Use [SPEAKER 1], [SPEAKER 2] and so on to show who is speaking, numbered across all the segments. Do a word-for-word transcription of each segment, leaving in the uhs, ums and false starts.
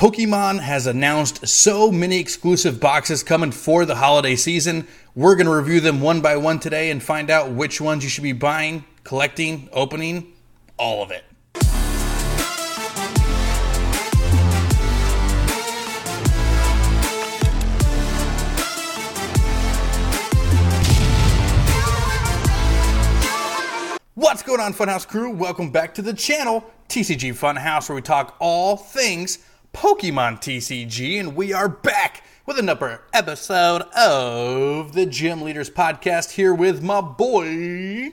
[SPEAKER 1] Pokemon has announced so many exclusive boxes coming for the holiday season. We're going to review them one by one today and find out which ones you should be buying, collecting, opening, all of it. What's going on, Funhouse crew? Welcome back to the channel, T C G Funhouse, where we talk all things Pokemon T C G, and we are back with another episode of the Gym Leaders Podcast here with my boy.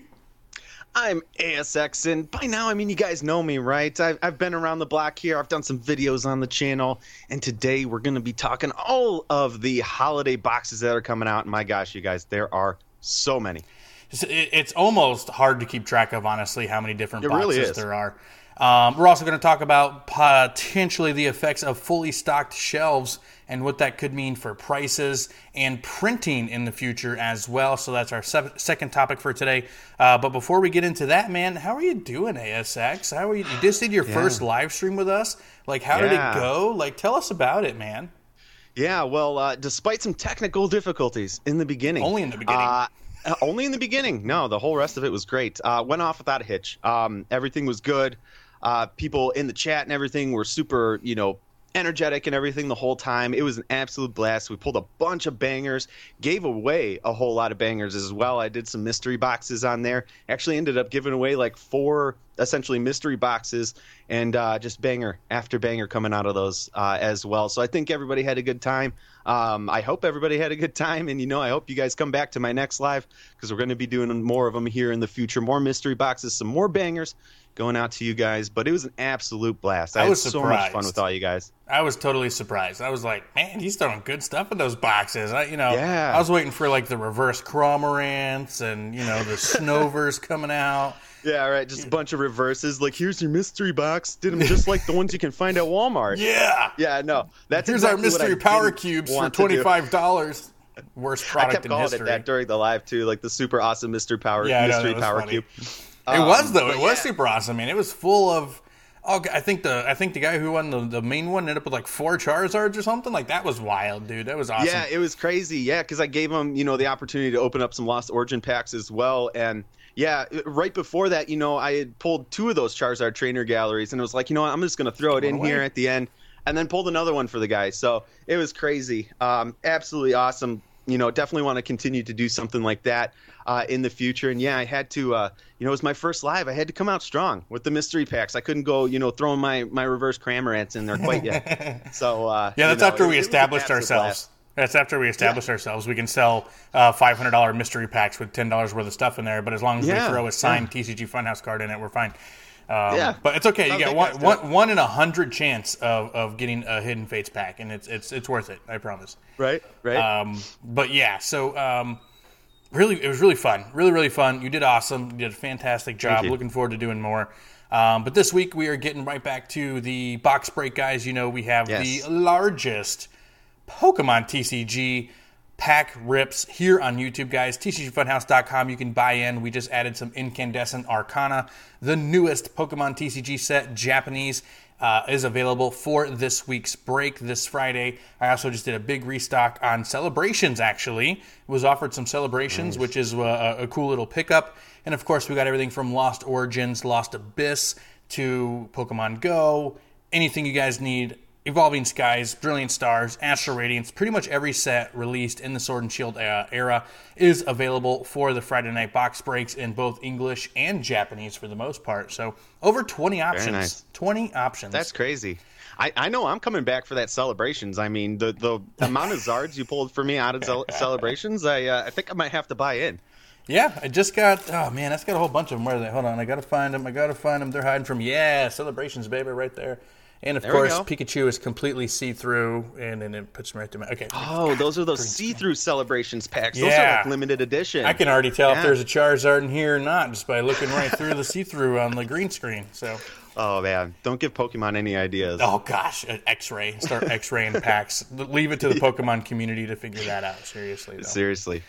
[SPEAKER 2] I'm A S X, and by now, I mean, you guys know me, right? I've, I've been around the block here. I've done some videos on the channel, and today we're going to be talking all of the holiday boxes that are coming out. And my gosh, you guys, there are so many.
[SPEAKER 1] It's almost hard to keep track of, honestly, how many different
[SPEAKER 2] it
[SPEAKER 1] boxes
[SPEAKER 2] really is.
[SPEAKER 1] there are. Um, we're also going to talk about potentially the effects of fully stocked shelves and what that could mean for prices and printing in the future as well. So that's our se- second topic for today. Uh, but before we get into that, man, how are you doing, A S X? How are you? You just did your yeah. first live stream with us. Like, how yeah. did it go? Like, tell us about it, man.
[SPEAKER 2] Yeah, well, uh, despite some technical difficulties in the beginning.
[SPEAKER 1] Only in the beginning.
[SPEAKER 2] Uh, Uh, only in the beginning. No, the whole rest of it was great. Uh, went off without a hitch. Um, everything was good. Uh, people in the chat and everything were super, you know, energetic and everything the whole time. It was an absolute blast. We pulled a bunch of bangers, gave away a whole lot of bangers as well. I did some mystery boxes on there. Actually ended up giving away like four essentially mystery boxes and uh, just banger after banger coming out of those uh, as well. So I think everybody had a good time. Um, I hope everybody had a good time, and you know, I hope you guys come back to my next live because we're going to be doing more of them here in the future. More mystery boxes, some more bangers going out to you guys. But it was an absolute blast. I, I was had so much fun with all you guys.
[SPEAKER 1] I was totally surprised. I was like, man, he's throwing good stuff in those boxes. I, you know,
[SPEAKER 2] yeah.
[SPEAKER 1] I was waiting for like the reverse Cramorants and you know the Snovers coming out.
[SPEAKER 2] Yeah, right. Just a bunch of reverses. Like, here's your mystery box. Did them just like the ones you can find at Walmart.
[SPEAKER 1] Yeah.
[SPEAKER 2] Yeah, no. That's
[SPEAKER 1] Here's
[SPEAKER 2] exactly
[SPEAKER 1] our mystery power cubes for twenty-five dollars. Worst product
[SPEAKER 2] I kept
[SPEAKER 1] in
[SPEAKER 2] calling
[SPEAKER 1] history.
[SPEAKER 2] it that during the live, too. Like, the super awesome mystery power,
[SPEAKER 1] yeah,
[SPEAKER 2] mystery
[SPEAKER 1] no,
[SPEAKER 2] power
[SPEAKER 1] funny.
[SPEAKER 2] cube.
[SPEAKER 1] It
[SPEAKER 2] um,
[SPEAKER 1] was, though. It was
[SPEAKER 2] yeah.
[SPEAKER 1] super awesome, man. It was full of... Oh, I think the I think the guy who won the, the main one ended up with like four Charizards or something. Like, that was wild, dude. That was awesome.
[SPEAKER 2] Yeah, it was crazy. Yeah, because I gave him, you know, the opportunity to open up some Lost Origin packs as well. And yeah, right before that, you know, I had pulled two of those Charizard trainer galleries, and it was like, you know what, I'm just going to throw it in
[SPEAKER 1] away.
[SPEAKER 2] here at the end, and then pulled another one for the guy. So it was crazy. Um, absolutely awesome. You know, definitely want to continue to do something like that uh, in the future. And yeah, I had to, uh, you know, it was my first live. I had to come out strong with the mystery packs. I couldn't go, you know, throwing my, my reverse Cramorants in there quite yet. So uh,
[SPEAKER 1] yeah, that's
[SPEAKER 2] you know,
[SPEAKER 1] after
[SPEAKER 2] it,
[SPEAKER 1] we established ourselves. Blast. That's after we established yeah. ourselves. We can sell uh, five hundred dollars mystery packs with ten dollars worth of stuff in there, but as long as
[SPEAKER 2] yeah.
[SPEAKER 1] we throw a signed
[SPEAKER 2] yeah.
[SPEAKER 1] T C G Funhouse card in it, we're fine. Um,
[SPEAKER 2] yeah,
[SPEAKER 1] but it's okay. You got one, one, one in a hundred chance of, of getting a Hidden Fates pack, and it's it's it's worth it. I promise.
[SPEAKER 2] Right, right.
[SPEAKER 1] Um, but yeah, so um, really, it was really fun. Really, really fun. You did awesome. You did a fantastic job. Looking forward to doing more. Um, but this week we are getting right back to the box break, guys. You know, we have yes. the largest Pokemon T C G pack rips here on YouTube, guys. T C G Funhouse dot com. You can buy in. We just added some Incandescent Arcana. The newest Pokemon T C G set, Japanese, uh, is available for this week's break this Friday. I also just did a big restock on Celebrations, actually. It was offered some Celebrations, nice. Which is a, a cool little pickup. And, of course, we got everything from Lost Origins, Lost Abyss, to Pokemon Go. Anything you guys need. Evolving Skies, Brilliant Stars, Astral Radiance, pretty much every set released in the Sword and Shield uh, era is available for the Friday night box breaks in both English and Japanese for the most part. So over twenty options.
[SPEAKER 2] Very nice.
[SPEAKER 1] twenty options.
[SPEAKER 2] That's crazy. I, I know I'm coming back for that Celebrations. I mean, the, the amount of Zards you pulled for me out of Celebrations, I uh, I think I might have to buy in.
[SPEAKER 1] Yeah, I just got, oh man, that's got a whole bunch of them. Where are they? Hold on, I got to find them. I got to find them. They're hiding from, yeah, Celebrations, baby, right there. And, of there course, Pikachu is completely see-through, and then it puts me right to my... Okay.
[SPEAKER 2] Oh, those are those see-through Celebrations packs. Those
[SPEAKER 1] yeah.
[SPEAKER 2] are like limited edition.
[SPEAKER 1] I can already tell yeah. if there's a Charizard in here or not just by looking right through the see-through on the green screen. So,
[SPEAKER 2] oh, man. Don't give Pokemon any ideas.
[SPEAKER 1] Oh, gosh. X-ray. Start X-raying packs. Leave it to the Pokemon community to figure that out. Seriously, though.
[SPEAKER 2] Seriously.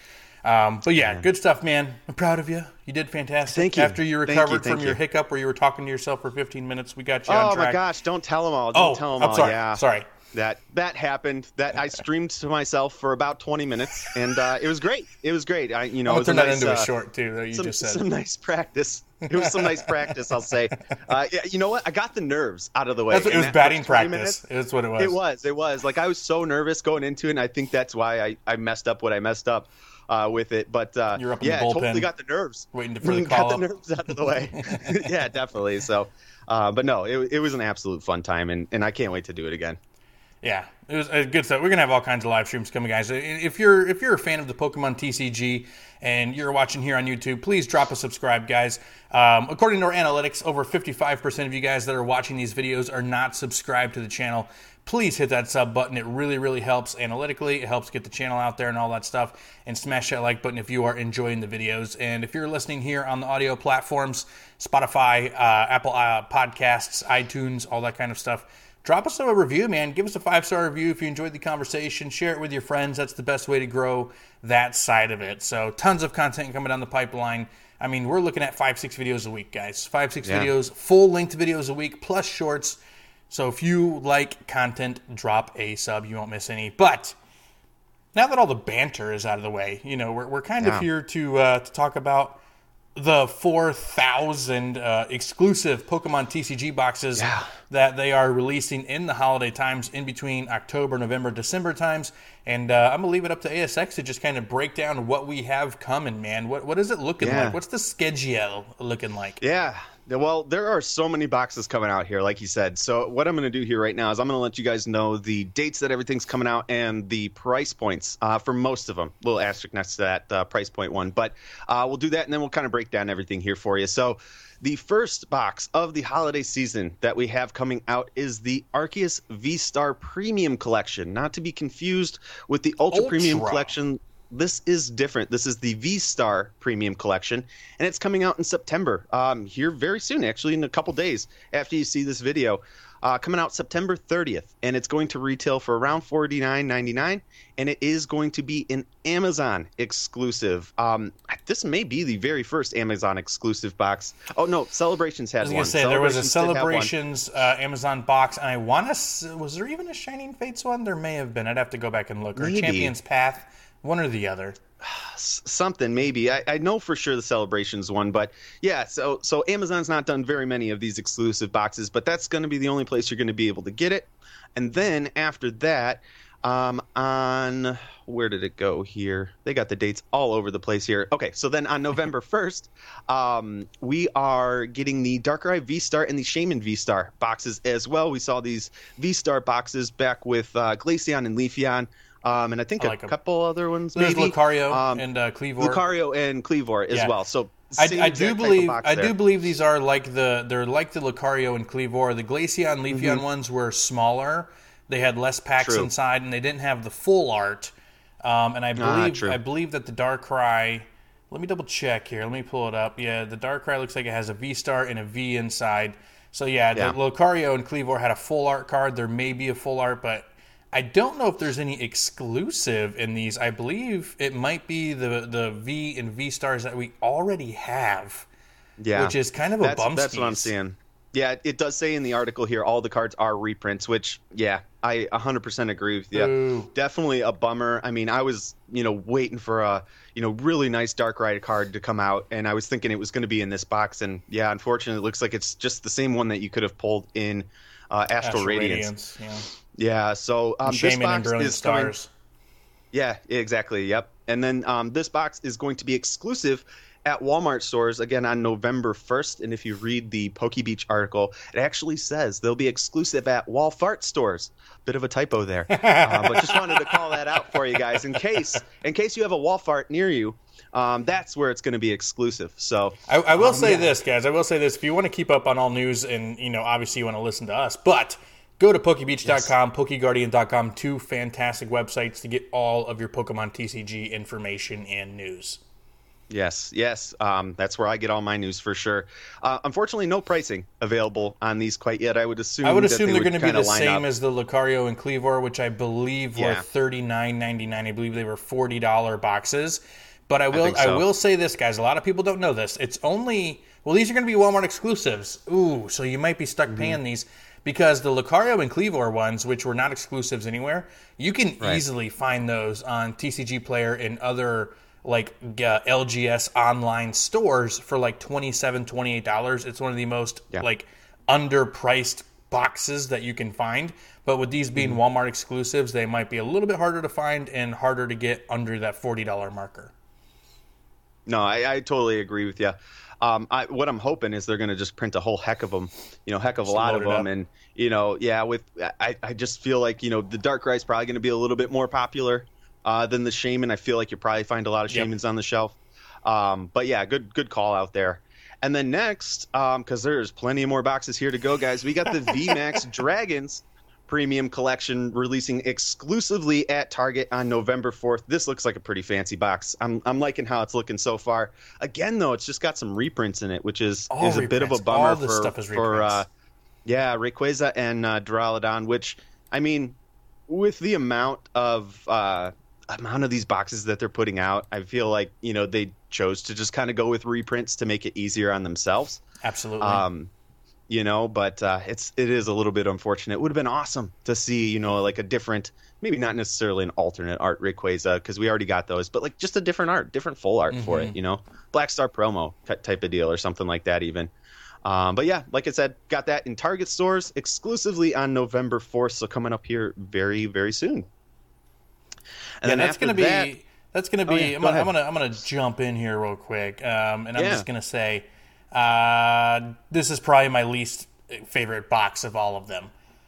[SPEAKER 1] Um, but yeah, man. Good stuff, man. I'm proud of you. You did fantastic.
[SPEAKER 2] Thank you.
[SPEAKER 1] After you recovered you, from your you. hiccup where you were talking to yourself for fifteen minutes, we got you
[SPEAKER 2] oh,
[SPEAKER 1] on track.
[SPEAKER 2] Oh my gosh, don't tell them all. Don't
[SPEAKER 1] oh,
[SPEAKER 2] tell them
[SPEAKER 1] I'm
[SPEAKER 2] all.
[SPEAKER 1] Sorry.
[SPEAKER 2] Yeah.
[SPEAKER 1] Sorry.
[SPEAKER 2] That that happened. That I streamed to myself for about twenty minutes, and uh, it was great. It was great. I, you know,
[SPEAKER 1] I'm
[SPEAKER 2] it was
[SPEAKER 1] turn
[SPEAKER 2] a
[SPEAKER 1] that
[SPEAKER 2] nice,
[SPEAKER 1] into
[SPEAKER 2] uh,
[SPEAKER 1] a short too. That you
[SPEAKER 2] some,
[SPEAKER 1] just said
[SPEAKER 2] some nice practice. It was some nice practice, I'll say. Uh, yeah, you know what? I got the nerves out of the way.
[SPEAKER 1] That's what, it was
[SPEAKER 2] that
[SPEAKER 1] batting practice.
[SPEAKER 2] Minutes,
[SPEAKER 1] it's what it was.
[SPEAKER 2] It was. It was. Like I was so nervous going into it, and I think that's why I, I messed up what I messed up uh, with it. But uh,
[SPEAKER 1] You're up in
[SPEAKER 2] yeah,
[SPEAKER 1] the bullpen,
[SPEAKER 2] totally got the nerves.
[SPEAKER 1] Waiting for the call.
[SPEAKER 2] Got the nerves out of the way. Yeah, definitely. So, uh, but no, it, it was an absolute fun time, and, and I can't wait to do it again.
[SPEAKER 1] Yeah, it was uh, good stuff. We're gonna have all kinds of live streams coming, guys. If you're if you're a fan of the Pokemon T C G and you're watching here on YouTube, please drop a subscribe, guys. Um, according to our analytics, over fifty-five percent of you guys that are watching these videos are not subscribed to the channel. Please hit that sub button. It really, really helps analytically. It helps get the channel out there and all that stuff. And smash that like button if you are enjoying the videos. And if you're listening here on the audio platforms, Spotify, uh, Apple uh, Podcasts, iTunes, all that kind of stuff, drop us a review, man. Give us a five-star review if you enjoyed the conversation. Share it with your friends. That's the best way to grow that side of it. So tons of content coming down the pipeline. I mean, we're looking at five, six videos a week, guys. Five, six yeah. videos, full-length videos a week, plus shorts. So if you like content, drop a sub. You won't miss any. But now that all the banter is out of the way, you know, we're we're kind yeah. of here to uh, to talk about the four thousand uh, exclusive Pokemon T C G boxes
[SPEAKER 2] yeah.
[SPEAKER 1] that they are releasing in the holiday times, in between October, November, December times. And uh, I'm going to leave it up to A S X to just kind of break down what we have coming, man. What What is it looking
[SPEAKER 2] yeah.
[SPEAKER 1] like? What's the schedule looking like?
[SPEAKER 2] Yeah. Well, there are so many boxes coming out here, like you said. So what I'm going to do here right now is I'm going to let you guys know the dates that everything's coming out and the price points uh, for most of them. Little asterisk next to that uh, price point one. But uh, we'll do that, and then we'll kind of break down everything here for you. So the first box of the holiday season that we have coming out is the Arceus V-Star Premium Collection, not to be confused with the Ultra, Ultra. Premium Collection. This is different. This is the V-Star Premium Collection, and it's coming out in September, um, here very soon, actually in a couple days after you see this video. Uh, coming out September thirtieth, and it's going to retail for around forty-nine ninety-nine, and it is going to be an Amazon exclusive. Um, this may be the very first Amazon exclusive box. Oh, no, Celebrations has one.
[SPEAKER 1] I was going to say, there was a Celebrations uh, Amazon box, and I want to, was there even a Shining Fates one? There may have been. I'd have to go back and look. Or
[SPEAKER 2] Maybe.
[SPEAKER 1] Champion's Path. One or the other.
[SPEAKER 2] Something, maybe. I, I know for sure the Celebrations one, but yeah, so so Amazon's not done very many of these exclusive boxes, but that's going to be the only place you're going to be able to get it. And then after that, um, on, where did it go here? They got the dates all over the place here. Okay, so then on November first, um, we are getting the Darkrai V-Star and the Shaman V-Star boxes as well. We saw these V-Star boxes back with uh, Glaceon and Leafeon. Um, and I think I like a couple other ones.
[SPEAKER 1] There's
[SPEAKER 2] maybe
[SPEAKER 1] Lucario
[SPEAKER 2] um,
[SPEAKER 1] and uh, Kleavor.
[SPEAKER 2] Lucario and Kleavor as
[SPEAKER 1] yeah.
[SPEAKER 2] well. So
[SPEAKER 1] I, I do believe I do believe these are like the they're like the Lucario and Kleavor. The Glaceon, Leafeon mm-hmm. ones were smaller. They had less packs true. inside, and they didn't have the full art. Um, and I believe ah, I believe that the Darkrai. Let me double check here. Let me pull it up. Yeah, the Darkrai looks like it has a V-Star and a V inside. So yeah, yeah. the Lucario and Kleavor had a full art card. There may be a full art, but I don't know if there's any exclusive in these. I believe it might be the the V and V stars that we already have. Yeah, which is kind of a bumskis.
[SPEAKER 2] That's what I'm seeing. Yeah, it does say in the article here all the cards are reprints, which yeah, I one hundred percent agree with you. Ooh. Definitely a bummer. I mean, I was you know waiting for a you know really nice Darkrai card to come out, and I was thinking it was going to be in this box, and yeah, unfortunately, it looks like it's just the same one that you could have pulled in uh, Astral, Astral Radiance.
[SPEAKER 1] Radiance. Yeah.
[SPEAKER 2] Yeah, so um, this box is coming.
[SPEAKER 1] Stars.
[SPEAKER 2] Yeah, exactly. Yep. And then um, this box is going to be exclusive at Walmart stores again on November first. And if you read the PokeBeach article, it actually says they'll be exclusive at Walfart stores. Bit of a typo there, uh, but just wanted to call that out for you guys in case in case you have a Walfart near you. Um, that's where it's going to be exclusive. So
[SPEAKER 1] I, I will
[SPEAKER 2] um,
[SPEAKER 1] say
[SPEAKER 2] yeah.
[SPEAKER 1] this, guys. I will say this: if you want to keep up on all news, and you know, obviously you want to listen to us, but go to Pokebeach dot com, yes. Pokeguardian dot com, two fantastic websites to get all of your Pokemon T C G information and news.
[SPEAKER 2] Yes, yes. Um, that's where I get all my news for sure. Uh, unfortunately, no pricing available on these quite yet. I would assume
[SPEAKER 1] I would assume
[SPEAKER 2] that
[SPEAKER 1] they're going to be the same
[SPEAKER 2] up.
[SPEAKER 1] as the Lucario and Kleavor, which I believe
[SPEAKER 2] yeah.
[SPEAKER 1] were thirty-nine ninety-nine. I believe they were forty dollars boxes. But I will
[SPEAKER 2] I, so.
[SPEAKER 1] I will say this, guys. A lot of people don't know this. It's only well, these are going to be Walmart exclusives. Ooh, so you might be stuck mm-hmm. paying these because the Lucario and Cleavor ones, which were not exclusives anywhere, you can right. easily find those on T C G Player and other like uh, L G S online stores for like twenty-seven dollars, twenty-eight dollars. It's one of the most yeah. like underpriced boxes that you can find. But with these being mm-hmm. Walmart exclusives, they might be a little bit harder to find and harder to get under that forty dollars marker.
[SPEAKER 2] No, I, I totally agree with you. Um, I, what I'm hoping is they're going to just print a whole heck of them, you know, heck of a lot of them. And, you know, yeah, with I, I just feel like, you know, the Darkrai is probably going to be a little bit more popular uh, than the Shaman. I feel like you probably find a lot of Shamans yep. on the shelf. Um, but, yeah, good good call out there. And then next, because um, there's plenty more boxes here to go, guys, we got the V MAX Dragons Premium Collection releasing exclusively at Target on November fourth. This looks like a pretty fancy box. I'm I'm liking how it's looking so far. Again, though, it's just got some reprints in it, which is,
[SPEAKER 1] All
[SPEAKER 2] is a
[SPEAKER 1] reprints.
[SPEAKER 2] bit of a bummer
[SPEAKER 1] All this
[SPEAKER 2] for,
[SPEAKER 1] stuff is
[SPEAKER 2] for uh, yeah, Rayquaza and uh, Duraludon, which, I mean, with the amount of uh, amount of these boxes that they're putting out, I feel like, you know, they chose to just kind of go with reprints to make it easier on themselves.
[SPEAKER 1] Absolutely.
[SPEAKER 2] Um, You know, but uh, it's it is a little bit unfortunate. It would have been awesome to see, you know, like a different, maybe not necessarily an alternate art Rayquaza, because we already got those, but like just a different art, different full art mm-hmm. for it, you know, Black Star promo type of deal or something like that even. Um, but yeah, like I said, got that in Target stores exclusively on November fourth, so coming up here very, very soon.
[SPEAKER 1] And yeah, then that's going to
[SPEAKER 2] that,
[SPEAKER 1] be that's going to be.
[SPEAKER 2] Oh, yeah,
[SPEAKER 1] I'm,
[SPEAKER 2] go
[SPEAKER 1] gonna, I'm gonna I'm gonna jump in here real quick, um, and I'm
[SPEAKER 2] yeah.
[SPEAKER 1] just gonna say. Uh, this is probably my least favorite box of all of them.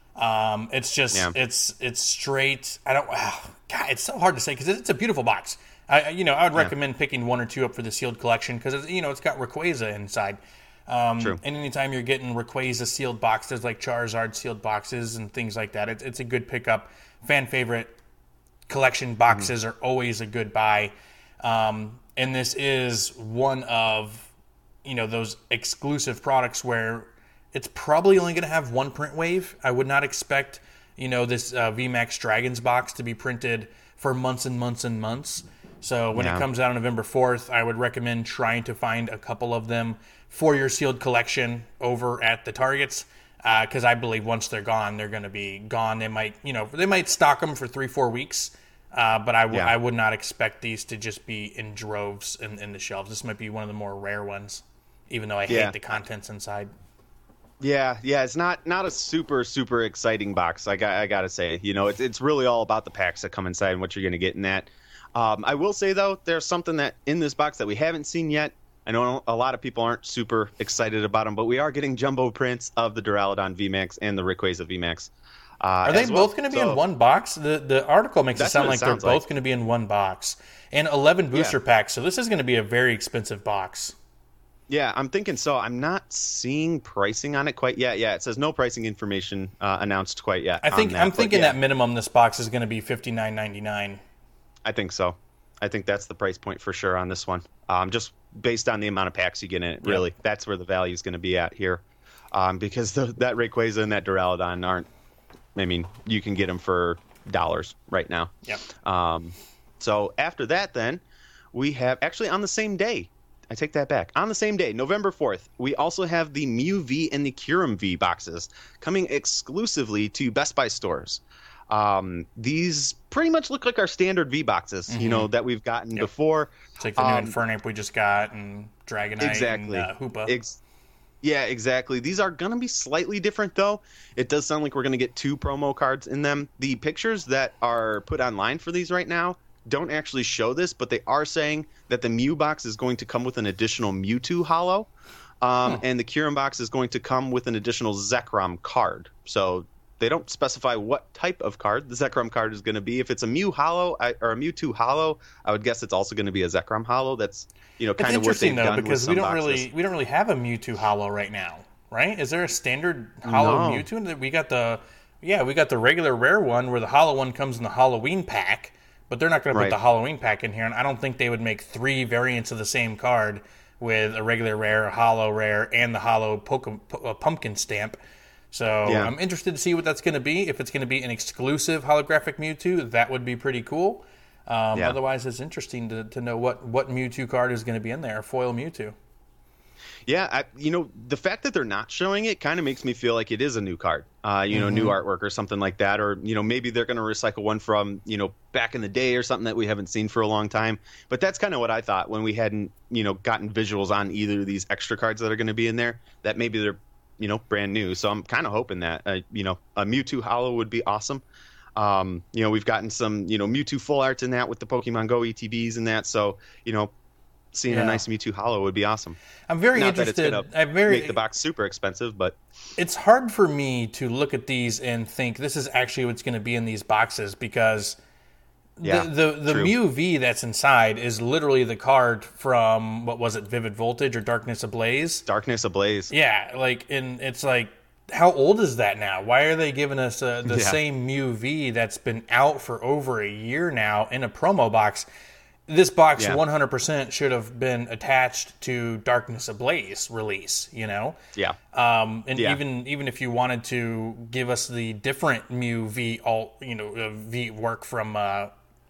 [SPEAKER 1] Um, it's just yeah. it's it's straight. I don't. Oh, God, it's so hard to say because it's a beautiful box. I you know I would recommend yeah. picking one or two up for the sealed collection because you know it's got Rayquaza inside. Um,
[SPEAKER 2] True.
[SPEAKER 1] And anytime you're getting Rayquaza sealed boxes like Charizard sealed boxes and things like that, it's it's a good pickup. Fan favorite collection boxes mm. are always a good buy. Um, and this is one of you know, those exclusive products where it's probably only going to have one print wave. I would not expect, you know, this uh, V MAX Dragons box to be printed for months and months and months. So when yeah. it comes out on November fourth, I would recommend trying to find a couple of them for your sealed collection over at the Targets. Because uh, I believe once they're gone, they're going to be gone. They might, you know, they might stock them for three, four weeks. Uh, but I, w- yeah. I would not expect these to just be in droves in, in the shelves. This might be one of the more rare ones. Even though I hate yeah. the contents inside.
[SPEAKER 2] Yeah, yeah, it's not not a super super exciting box. I got I gotta say, you know, it's it's really all about the packs that come inside and what you're gonna get in that. Um, I will say though, there's something that in this box that we haven't seen yet. I know a lot of people aren't super excited about them, but we are getting jumbo prints of the Duraludon V MAX and the Rayquaza V MAX. Uh,
[SPEAKER 1] are they
[SPEAKER 2] well.
[SPEAKER 1] both going to be
[SPEAKER 2] so,
[SPEAKER 1] in one box? The the article makes it sound like
[SPEAKER 2] it
[SPEAKER 1] they're both
[SPEAKER 2] like.
[SPEAKER 1] going to be in one box and eleven booster
[SPEAKER 2] yeah.
[SPEAKER 1] packs. So this is going to be a very expensive box.
[SPEAKER 2] Yeah, I'm thinking so. I'm not seeing pricing on it quite yet. Yeah, it says no pricing information uh, announced quite yet.
[SPEAKER 1] I think
[SPEAKER 2] that,
[SPEAKER 1] I'm thinking
[SPEAKER 2] yeah.
[SPEAKER 1] that minimum this box is going to be fifty-nine ninety-nine.
[SPEAKER 2] I think so. I think that's the price point for sure on this one. Um, just based on the amount of packs you get in it, really, yep. that's where the value is going to be at here. Um, because the, that Rayquaza and that Duraludon aren't. I mean, you can get them for dollars right now.
[SPEAKER 1] Yep.
[SPEAKER 2] Um, so after that, then we have actually on the same day. I take that back. On the same day, November fourth, we also have the Mew V and the Kyurem V boxes coming exclusively to Best Buy stores. Um, these pretty much look like our standard V boxes, mm-hmm. you know, that we've gotten yep. before.
[SPEAKER 1] It's like the
[SPEAKER 2] um,
[SPEAKER 1] new Infernape we just got and Dragonite
[SPEAKER 2] exactly.
[SPEAKER 1] and uh, Hoopa.
[SPEAKER 2] Ex- yeah, exactly. These are going to be slightly different, though. It does sound like we're going to get two promo cards in them. The pictures that are put online for these right now don't actually show this, but they are saying that the Mew box is going to come with an additional Mewtwo holo, um, hmm. and the Kyurem box is going to come with an additional Zekrom card. So they don't specify what type of card the Zekrom card is going to be. If it's a Mew holo I, or a Mewtwo holo, I would guess it's also going to be a Zekrom holo. That's you know kind
[SPEAKER 1] it's
[SPEAKER 2] of what they've
[SPEAKER 1] though,
[SPEAKER 2] done
[SPEAKER 1] because
[SPEAKER 2] with some
[SPEAKER 1] we don't
[SPEAKER 2] boxes.
[SPEAKER 1] really we don't really have a Mewtwo holo right now, right? Is there a standard holo
[SPEAKER 2] no.
[SPEAKER 1] Mewtwo? We got the yeah, we got the regular rare one where the holo one comes in the Halloween pack. But they're not going to put
[SPEAKER 2] right.
[SPEAKER 1] the Halloween pack in here, and I don't think they would make three variants of the same card with a regular rare, a holo rare, and the holo poke- uh, pumpkin stamp. So yeah. I'm interested to see what that's going to be. If it's going to be an exclusive holographic Mewtwo, that would be pretty cool. Um,
[SPEAKER 2] Yeah.
[SPEAKER 1] Otherwise, it's interesting to, to know what, what Mewtwo card is going to be in there, foil Mewtwo.
[SPEAKER 2] Yeah, I, you know, the fact that they're not showing it kind of makes me feel like it is a new card, uh, you know,
[SPEAKER 1] Mm-hmm.
[SPEAKER 2] new artwork or something like that. Or, you know, maybe they're going to recycle one from, you know, back in the day or something that we haven't seen for a long time. But that's kind of what I thought when we hadn't, you know, gotten visuals on either of these extra cards that are going to be in there, that maybe they're, you know, brand new. So I'm kind of hoping that, uh, you know, a Mewtwo Holo would be awesome. Um, you know, we've gotten some, you know, Mewtwo full arts in that with the Pokemon Go E T Bs and that. So, you know, seeing
[SPEAKER 1] Yeah.
[SPEAKER 2] a nice Mewtwo Holo would be awesome.
[SPEAKER 1] I'm very
[SPEAKER 2] Not
[SPEAKER 1] interested.
[SPEAKER 2] that it's gonna
[SPEAKER 1] I'm very.
[SPEAKER 2] make the box super expensive, but
[SPEAKER 1] It's hard for me to look at these and think this is actually what's going to be in these boxes because
[SPEAKER 2] yeah,
[SPEAKER 1] the the, the
[SPEAKER 2] true.
[SPEAKER 1] Mew V that's inside is literally the card from what was it, Vivid Voltage or Darkness Ablaze?
[SPEAKER 2] Darkness Ablaze.
[SPEAKER 1] Yeah, like and it's like, how old is that now? Why are they giving us uh, the
[SPEAKER 2] Yeah.
[SPEAKER 1] same Mew V that's been out for over a year now in a promo box? This box
[SPEAKER 2] Yeah.
[SPEAKER 1] one hundred percent should have been attached to Darkness Ablaze release, you know?
[SPEAKER 2] Yeah,
[SPEAKER 1] Um, and
[SPEAKER 2] Yeah.
[SPEAKER 1] even even if you wanted to give us the different Mew V alt, you know, uh, V work from uh,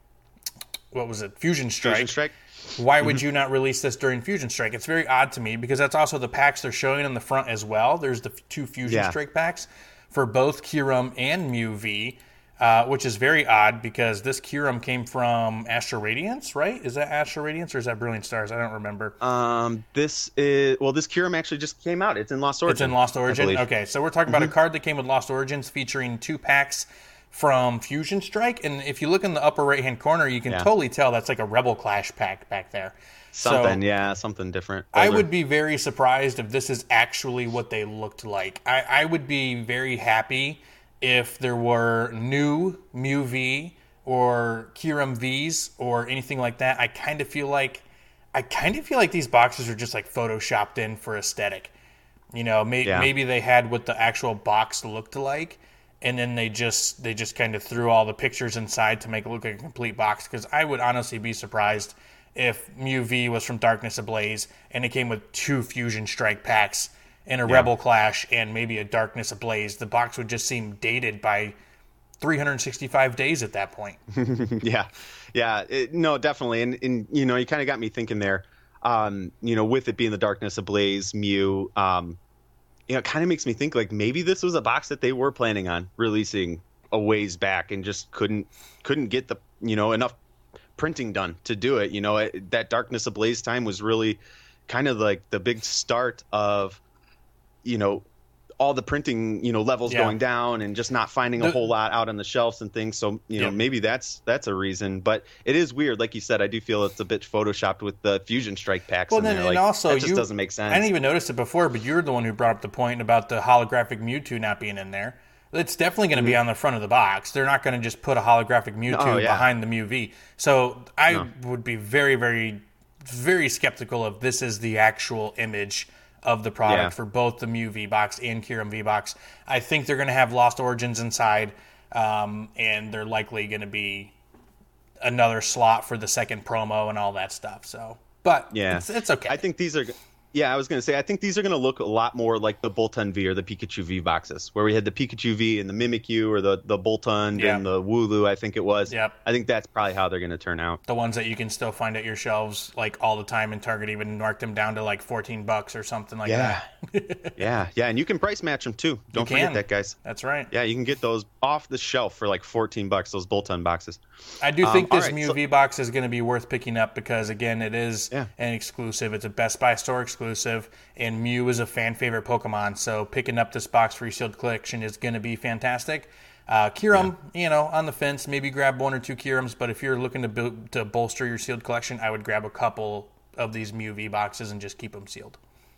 [SPEAKER 1] what was it, Fusion Strike?
[SPEAKER 2] Fusion Strike.
[SPEAKER 1] Why would you not release this during Fusion Strike? It's very odd to me because that's also the packs they're showing on the front as well. There's the f- two Fusion
[SPEAKER 2] Yeah.
[SPEAKER 1] Strike packs for both Kyurem and Mew V, uh, which is very odd because this Kyurem came from Astral Radiance, right? Is that Astral Radiance or is that Brilliant Stars? I don't remember.
[SPEAKER 2] Um, this is well, this Kyurem actually just came out. It's in Lost Origin.
[SPEAKER 1] It's in Lost
[SPEAKER 2] I
[SPEAKER 1] Origin?
[SPEAKER 2] believe.
[SPEAKER 1] Okay, so we're talking about
[SPEAKER 2] Mm-hmm.
[SPEAKER 1] a card that came with Lost Origins featuring two packs from Fusion Strike. And if you look in the upper right-hand corner, you can
[SPEAKER 2] Yeah.
[SPEAKER 1] totally tell that's like a Rebel Clash pack back there.
[SPEAKER 2] Something,
[SPEAKER 1] So
[SPEAKER 2] yeah, something different.
[SPEAKER 1] I
[SPEAKER 2] Older.
[SPEAKER 1] would be very surprised if this is actually what they looked like. I, I would be very happy if there were new Mew V or Kyurem Vs or anything like that. I kind of feel like I kind of feel like these boxes are just like photoshopped in for aesthetic. You know, may,
[SPEAKER 2] Yeah.
[SPEAKER 1] maybe they had what the actual box looked like, and then they just they just kind of threw all the pictures inside to make it look like a complete box. Because I would honestly be surprised if Mew V was from Darkness Ablaze and it came with two Fusion Strike packs and a Rebel Clash and maybe a Darkness Ablaze. The box would just seem dated by three hundred sixty-five days at that point.
[SPEAKER 2] yeah, yeah, it, no, definitely, and and you know, you kind of got me thinking there. Um, you know, with it being the Darkness Ablaze Mew, um, you know, it kind of makes me think like maybe this was a box that they were planning on releasing a ways back and just couldn't couldn't get the you know enough printing done to do it. You know, it, that Darkness Ablaze time was really kind of like the big start of, you know, all the printing, you know, levels
[SPEAKER 1] Yeah.
[SPEAKER 2] going down and just not finding a
[SPEAKER 1] The-
[SPEAKER 2] whole lot out on the shelves and things. So, you know,
[SPEAKER 1] Yeah.
[SPEAKER 2] maybe that's that's a reason. But it is weird. Like you said, I do feel it's a bit photoshopped with the Fusion Strike packs
[SPEAKER 1] Well,
[SPEAKER 2] in
[SPEAKER 1] then,
[SPEAKER 2] there.
[SPEAKER 1] and
[SPEAKER 2] Like,
[SPEAKER 1] also
[SPEAKER 2] that just
[SPEAKER 1] you,
[SPEAKER 2] doesn't make sense.
[SPEAKER 1] I didn't even notice it before, but you're the one who brought up the point about the holographic Mewtwo not being in there. It's definitely going to be on the front of the box. They're not going to just put a holographic Mewtwo
[SPEAKER 2] Oh, yeah.
[SPEAKER 1] behind the Mew V. So I
[SPEAKER 2] No.
[SPEAKER 1] would be very, very, very skeptical if this is the actual image of the product
[SPEAKER 2] Yeah.
[SPEAKER 1] for both the Mew V box and Kyurem V box. I think they're going to have Lost Origins inside, um, and they're likely going to be another slot for the second promo and all that stuff. So, but
[SPEAKER 2] Yeah.
[SPEAKER 1] it's, it's okay.
[SPEAKER 2] I think these are. Yeah, I was going to say, I think these are going to look a lot more like the Boltund V or the Pikachu V boxes, where we had the Pikachu V and the Mimikyu or the, the Boltund
[SPEAKER 1] Yeah.
[SPEAKER 2] and the Wooloo, I think it was.
[SPEAKER 1] Yep.
[SPEAKER 2] I think that's probably how they're going to turn out.
[SPEAKER 1] the ones that you can still find at your shelves like all the time, and Target even marked them down to like fourteen bucks or something like
[SPEAKER 2] Yeah.
[SPEAKER 1] that.
[SPEAKER 2] yeah, yeah, and you can price match them too. Don't
[SPEAKER 1] can.
[SPEAKER 2] forget that, guys.
[SPEAKER 1] That's right.
[SPEAKER 2] Yeah, you can get those off the shelf for like fourteen bucks, those Boltund boxes.
[SPEAKER 1] I do
[SPEAKER 2] Um,
[SPEAKER 1] think
[SPEAKER 2] all
[SPEAKER 1] this
[SPEAKER 2] right,
[SPEAKER 1] Mew
[SPEAKER 2] so-
[SPEAKER 1] V box is going to be worth picking up because, again, it is
[SPEAKER 2] Yeah.
[SPEAKER 1] an exclusive. It's a Best Buy store exclusive, and Mew is a fan favorite Pokemon. So picking up this box for your sealed collection is going to be fantastic. Uh, Kyurem, you know, on the fence, maybe grab one or two Kyurems, but if you're looking to bu- to bolster your sealed collection, I would grab a couple of these Mew V boxes and just keep them sealed.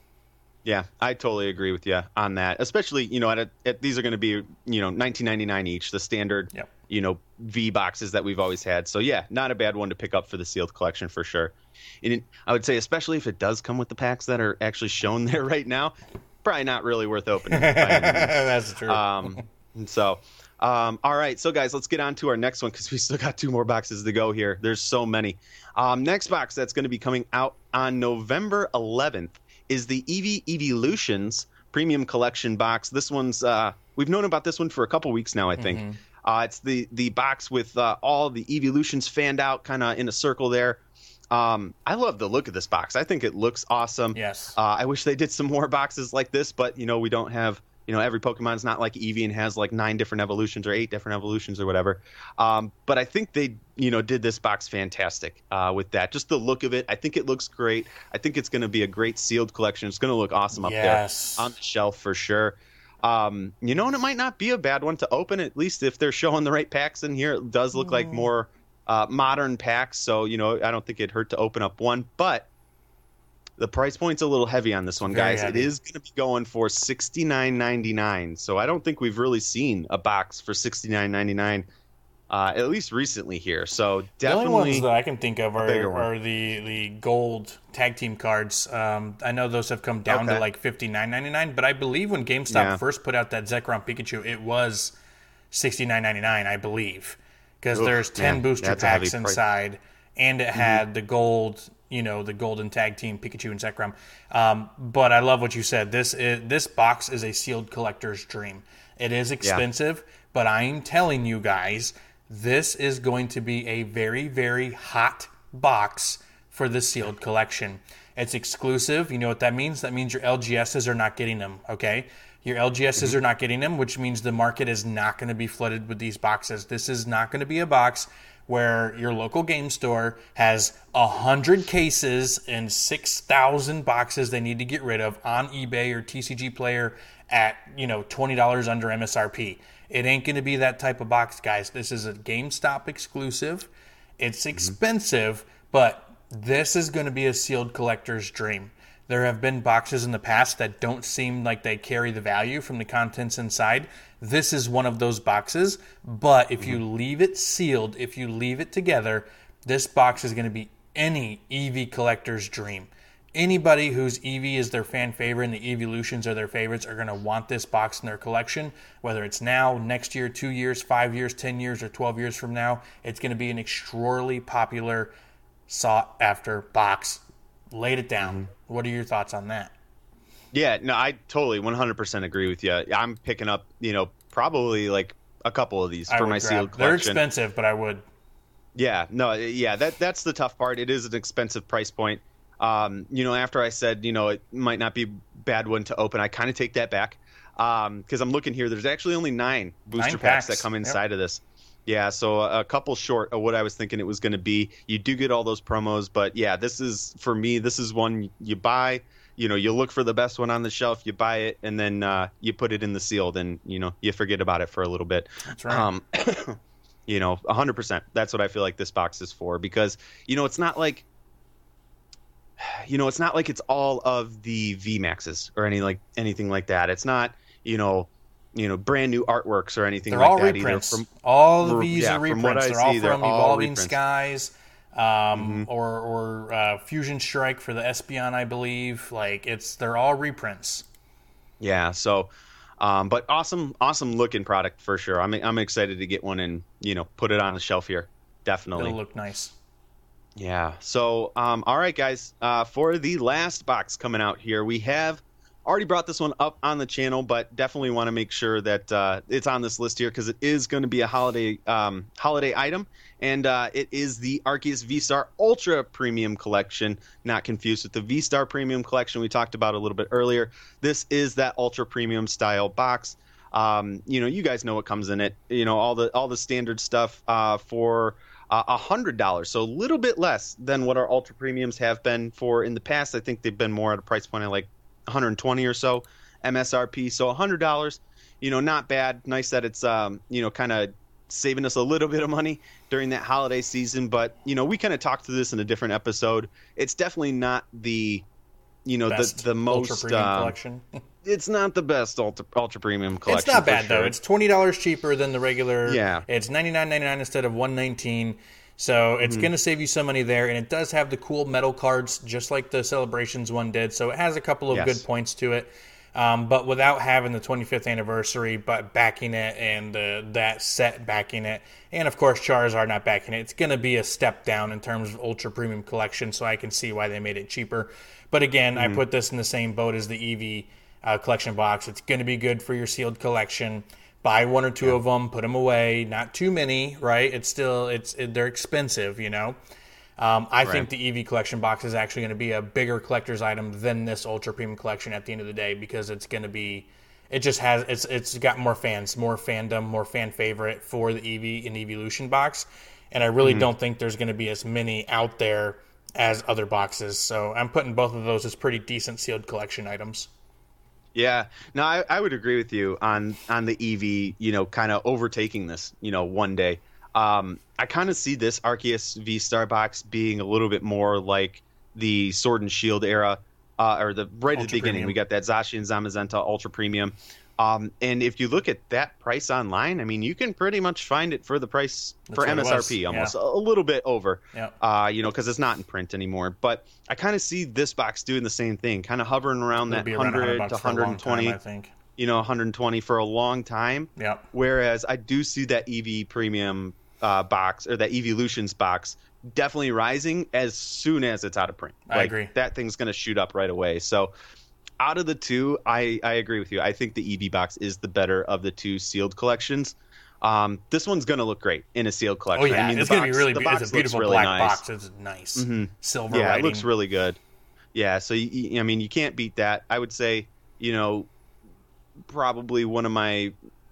[SPEAKER 2] Yeah, I totally agree with you on that. Especially, you know, at, a, at these are going to be, you know, nineteen ninety-nine each, the standard,
[SPEAKER 1] Yep.
[SPEAKER 2] you know, V boxes that we've always had. So yeah, not a bad one to pick up for the sealed collection for sure. And it, I would say, especially if it does come with the packs that are actually shown there right now, probably not really worth opening. by any means.
[SPEAKER 1] That's true.
[SPEAKER 2] Um, and so, um, all right. So, guys, let's get on to our next one because we still got two more boxes to go here. There's so many. Um, next box that's going to be coming out on November eleventh is the Eevee Evolutions Premium Collection box. This one's, uh, we've known about this one for a couple weeks now, I think. Uh, it's the the box with uh, all the evolutions fanned out, kind of in a circle there. Um, I love the look of this box. I think it looks awesome.
[SPEAKER 1] Yes.
[SPEAKER 2] Uh, I wish they did some more boxes like this, but you know we don't have. You know, every Pokemon's not like Eevee and has like nine different evolutions or eight different evolutions or whatever. Um, but I think they, you know, did this box fantastic uh, with that. Just the look of it. I think it looks great. I think it's going to be a great sealed collection. It's going to look awesome up
[SPEAKER 1] yes.
[SPEAKER 2] there on the shelf for sure. Um, you know, and it might not be a bad one to open, at least if they're showing the right packs in here. It does look mm. like more uh, modern packs. So, you know, I don't think it'd hurt to open up one. But the price point's a little heavy on this one,
[SPEAKER 1] Very
[SPEAKER 2] guys.
[SPEAKER 1] heavy.
[SPEAKER 2] It is going to be going for sixty-nine ninety-nine. So I don't think we've really seen a box for sixty-nine ninety-nine, uh, at least recently here. So definitely,
[SPEAKER 1] the only ones that I can think of are,
[SPEAKER 2] bigger one.
[SPEAKER 1] are the the gold tag team cards. Um, I know those have come down
[SPEAKER 2] Okay.
[SPEAKER 1] to like fifty-nine ninety-nine, but I believe when GameStop
[SPEAKER 2] Yeah.
[SPEAKER 1] first put out that Zekrom Pikachu, it was sixty-nine ninety-nine, I believe, because
[SPEAKER 2] Oof,
[SPEAKER 1] there's ten
[SPEAKER 2] man,
[SPEAKER 1] booster
[SPEAKER 2] that's a heavy
[SPEAKER 1] packs
[SPEAKER 2] price.
[SPEAKER 1] inside, and it had the gold. You know, the golden tag team Pikachu and Zekrom. Um, but I love what you said. This is, this box is a sealed collector's dream. It is expensive, yeah. but I'm telling you guys, this is going to be a very, very hot box for the sealed collection. It's exclusive. You know what that means? That means your L G Ss are not getting them, okay? Your L G Ss mm-hmm. are not getting them, which means the market is not going to be flooded with these boxes. This is not going to be a box where your local game store has one hundred cases and six thousand boxes they need to get rid of on eBay or T C G Player at, you know, twenty dollars under M S R P. It ain't going to be that type of box, guys. This is a GameStop exclusive. It's expensive, mm-hmm. but this is going to be a sealed collector's dream. There have been boxes in the past that don't seem like they carry the value from the contents inside. This is one of those boxes, but if you leave it sealed, if you leave it together, this box is going to be any Eevee collector's dream. Anybody whose Eevee is their fan favorite and the Evolutions are their favorites are going to want this box in their collection, whether it's now, next year, two years, five years, ten years, or twelve years from now. It's going to be an extraordinarily popular, sought-after box. Laid it down. Mm-hmm. What are your thoughts on that?
[SPEAKER 2] Yeah, no, I totally one hundred percent agree with you. I'm picking up, you know, probably like a couple of these
[SPEAKER 1] I
[SPEAKER 2] for my
[SPEAKER 1] grab.
[SPEAKER 2] sealed collection.
[SPEAKER 1] They're expensive, but I would.
[SPEAKER 2] Yeah, no, yeah, that that's the tough part. It is an expensive price point. Um, you know, after I said, you know, it might not be a bad one to open, I kind of take that back um, because I'm looking here. There's actually only nine booster
[SPEAKER 1] nine
[SPEAKER 2] packs.
[SPEAKER 1] packs
[SPEAKER 2] that come inside
[SPEAKER 1] yep.
[SPEAKER 2] of this. Yeah, so a couple short of what I was thinking it was going to be. You do get all those promos, but yeah, this is, for me, this is one you buy. You know, you look for the best one on the shelf, you buy it, and then uh, you put it in the sealed, and, you know, you forget about it for a little bit.
[SPEAKER 1] That's right.
[SPEAKER 2] Um, you know, one hundred percent. That's what I feel like this box is for, because, you know, it's not like, you know, it's not like it's all of the V MAXs or any like anything like that. It's not, you know, you know, brand new artworks or anything
[SPEAKER 1] they're
[SPEAKER 2] like
[SPEAKER 1] all
[SPEAKER 2] that
[SPEAKER 1] reprints.
[SPEAKER 2] either. From,
[SPEAKER 1] all of these
[SPEAKER 2] yeah,
[SPEAKER 1] are
[SPEAKER 2] from what
[SPEAKER 1] reprints.
[SPEAKER 2] I
[SPEAKER 1] They're all
[SPEAKER 2] see,
[SPEAKER 1] from
[SPEAKER 2] they're all
[SPEAKER 1] Evolving
[SPEAKER 2] reprints.
[SPEAKER 1] Skies, um, mm-hmm. or or uh, Fusion Strike for the Espeon, I believe. Like it's they're all reprints.
[SPEAKER 2] Yeah. So, um, but awesome, awesome looking product for sure. I'm I'm excited to get one and you know put it on the shelf here. Definitely.
[SPEAKER 1] It'll look nice.
[SPEAKER 2] Yeah. So, um, all right, guys. Uh, for the last box coming out here, we have already brought this one up on the channel, but definitely want to make sure that uh, it's on this list here because it is going to be a holiday um, holiday item, and uh, it is the Arceus V-Star Ultra Premium Collection. Not confused with the V-Star Premium Collection we talked about a little bit earlier. This is that Ultra Premium style box. Um, you know, you guys know what comes in it. You know, all the all the standard stuff uh, for. Uh, one hundred dollars, so a little bit less than what our Ultra Premiums have been for in the past. I think they've been more at a price point of like one hundred twenty or so M S R P. So one hundred dollars, you know, not bad. Nice that it's, um, you know, kind of saving us a little bit of money during that holiday season. But, you know, we kind of talked through this in a different episode. It's definitely not the, you know,
[SPEAKER 1] Best
[SPEAKER 2] the, the most.
[SPEAKER 1] Ultra Premium
[SPEAKER 2] um,
[SPEAKER 1] collection.
[SPEAKER 2] It's not the best Ultra, Ultra Premium collection.
[SPEAKER 1] It's not bad
[SPEAKER 2] sure.
[SPEAKER 1] though. It's twenty dollars cheaper than the regular.
[SPEAKER 2] Yeah.
[SPEAKER 1] It's ninety-nine ninety-nine instead of one nineteen. So it's mm-hmm. going to save you some money there, and it does have the cool metal cards, just like the Celebrations one did. So it has a couple of yes. good points to it, um, but without having the twenty-fifth anniversary, but backing it and uh, that set backing it, and of course Charizard not backing it. It's going to be a step down in terms of Ultra Premium Collection. So I can see why they made it cheaper. But again, mm-hmm. I put this in the same boat as the Eevee uh, collection box. It's going to be good for your sealed collection. Buy one or two
[SPEAKER 2] yeah.
[SPEAKER 1] of them, put them away. Not too many, right? It's still it's it, they're expensive, you know. Um, I right. think the Eevee collection box is actually going to be a bigger collector's item than this Ultra Premium collection at the end of the day, because it's going to be, it just has, it's it's got more fans, more fandom, more fan favorite for the Eevee and Evolution box. And I really mm-hmm. don't think there's going to be as many out there as other boxes. So I'm putting both of those as pretty decent sealed collection items.
[SPEAKER 2] Yeah, no, I, I would agree with you on on the Eevee, you know, kind of overtaking this, you know, one day. Um, I kind of see this Arceus V-Star box being a little bit more like the Sword and Shield era, uh, or the right Ultra at the beginning. Premium. We got that Zacian Zamazenta Ultra Premium. Um, and if you look at that price online, I mean, you can pretty much find it for the price That's for M S R P, almost yeah. a little bit over, yep. uh, you know, because it's not in print anymore. But I kind of see this box doing the same thing, kind of hovering around that one hundred to one hundred twenty,
[SPEAKER 1] time, I think.
[SPEAKER 2] You know, one hundred twenty for a long time.
[SPEAKER 1] Yep.
[SPEAKER 2] Whereas I do see that Eevee Premium uh, box, or that Evolutions box, definitely rising as soon as it's out of print.
[SPEAKER 1] I
[SPEAKER 2] like,
[SPEAKER 1] agree.
[SPEAKER 2] That thing's going to shoot up right away. So out of the two, I, I agree with you. I think the Eevee box is the better of the two sealed collections. Um, this one's going to look great in a sealed collection.
[SPEAKER 1] Oh, yeah.
[SPEAKER 2] I mean,
[SPEAKER 1] it's
[SPEAKER 2] going
[SPEAKER 1] to be really be- It's a beautiful
[SPEAKER 2] really
[SPEAKER 1] black
[SPEAKER 2] nice.
[SPEAKER 1] box. It's nice.
[SPEAKER 2] Mm-hmm.
[SPEAKER 1] Silver
[SPEAKER 2] Yeah,
[SPEAKER 1] lighting.
[SPEAKER 2] It looks really good. Yeah, so, you, I mean, you can't beat that. I would say, you know, probably one of my,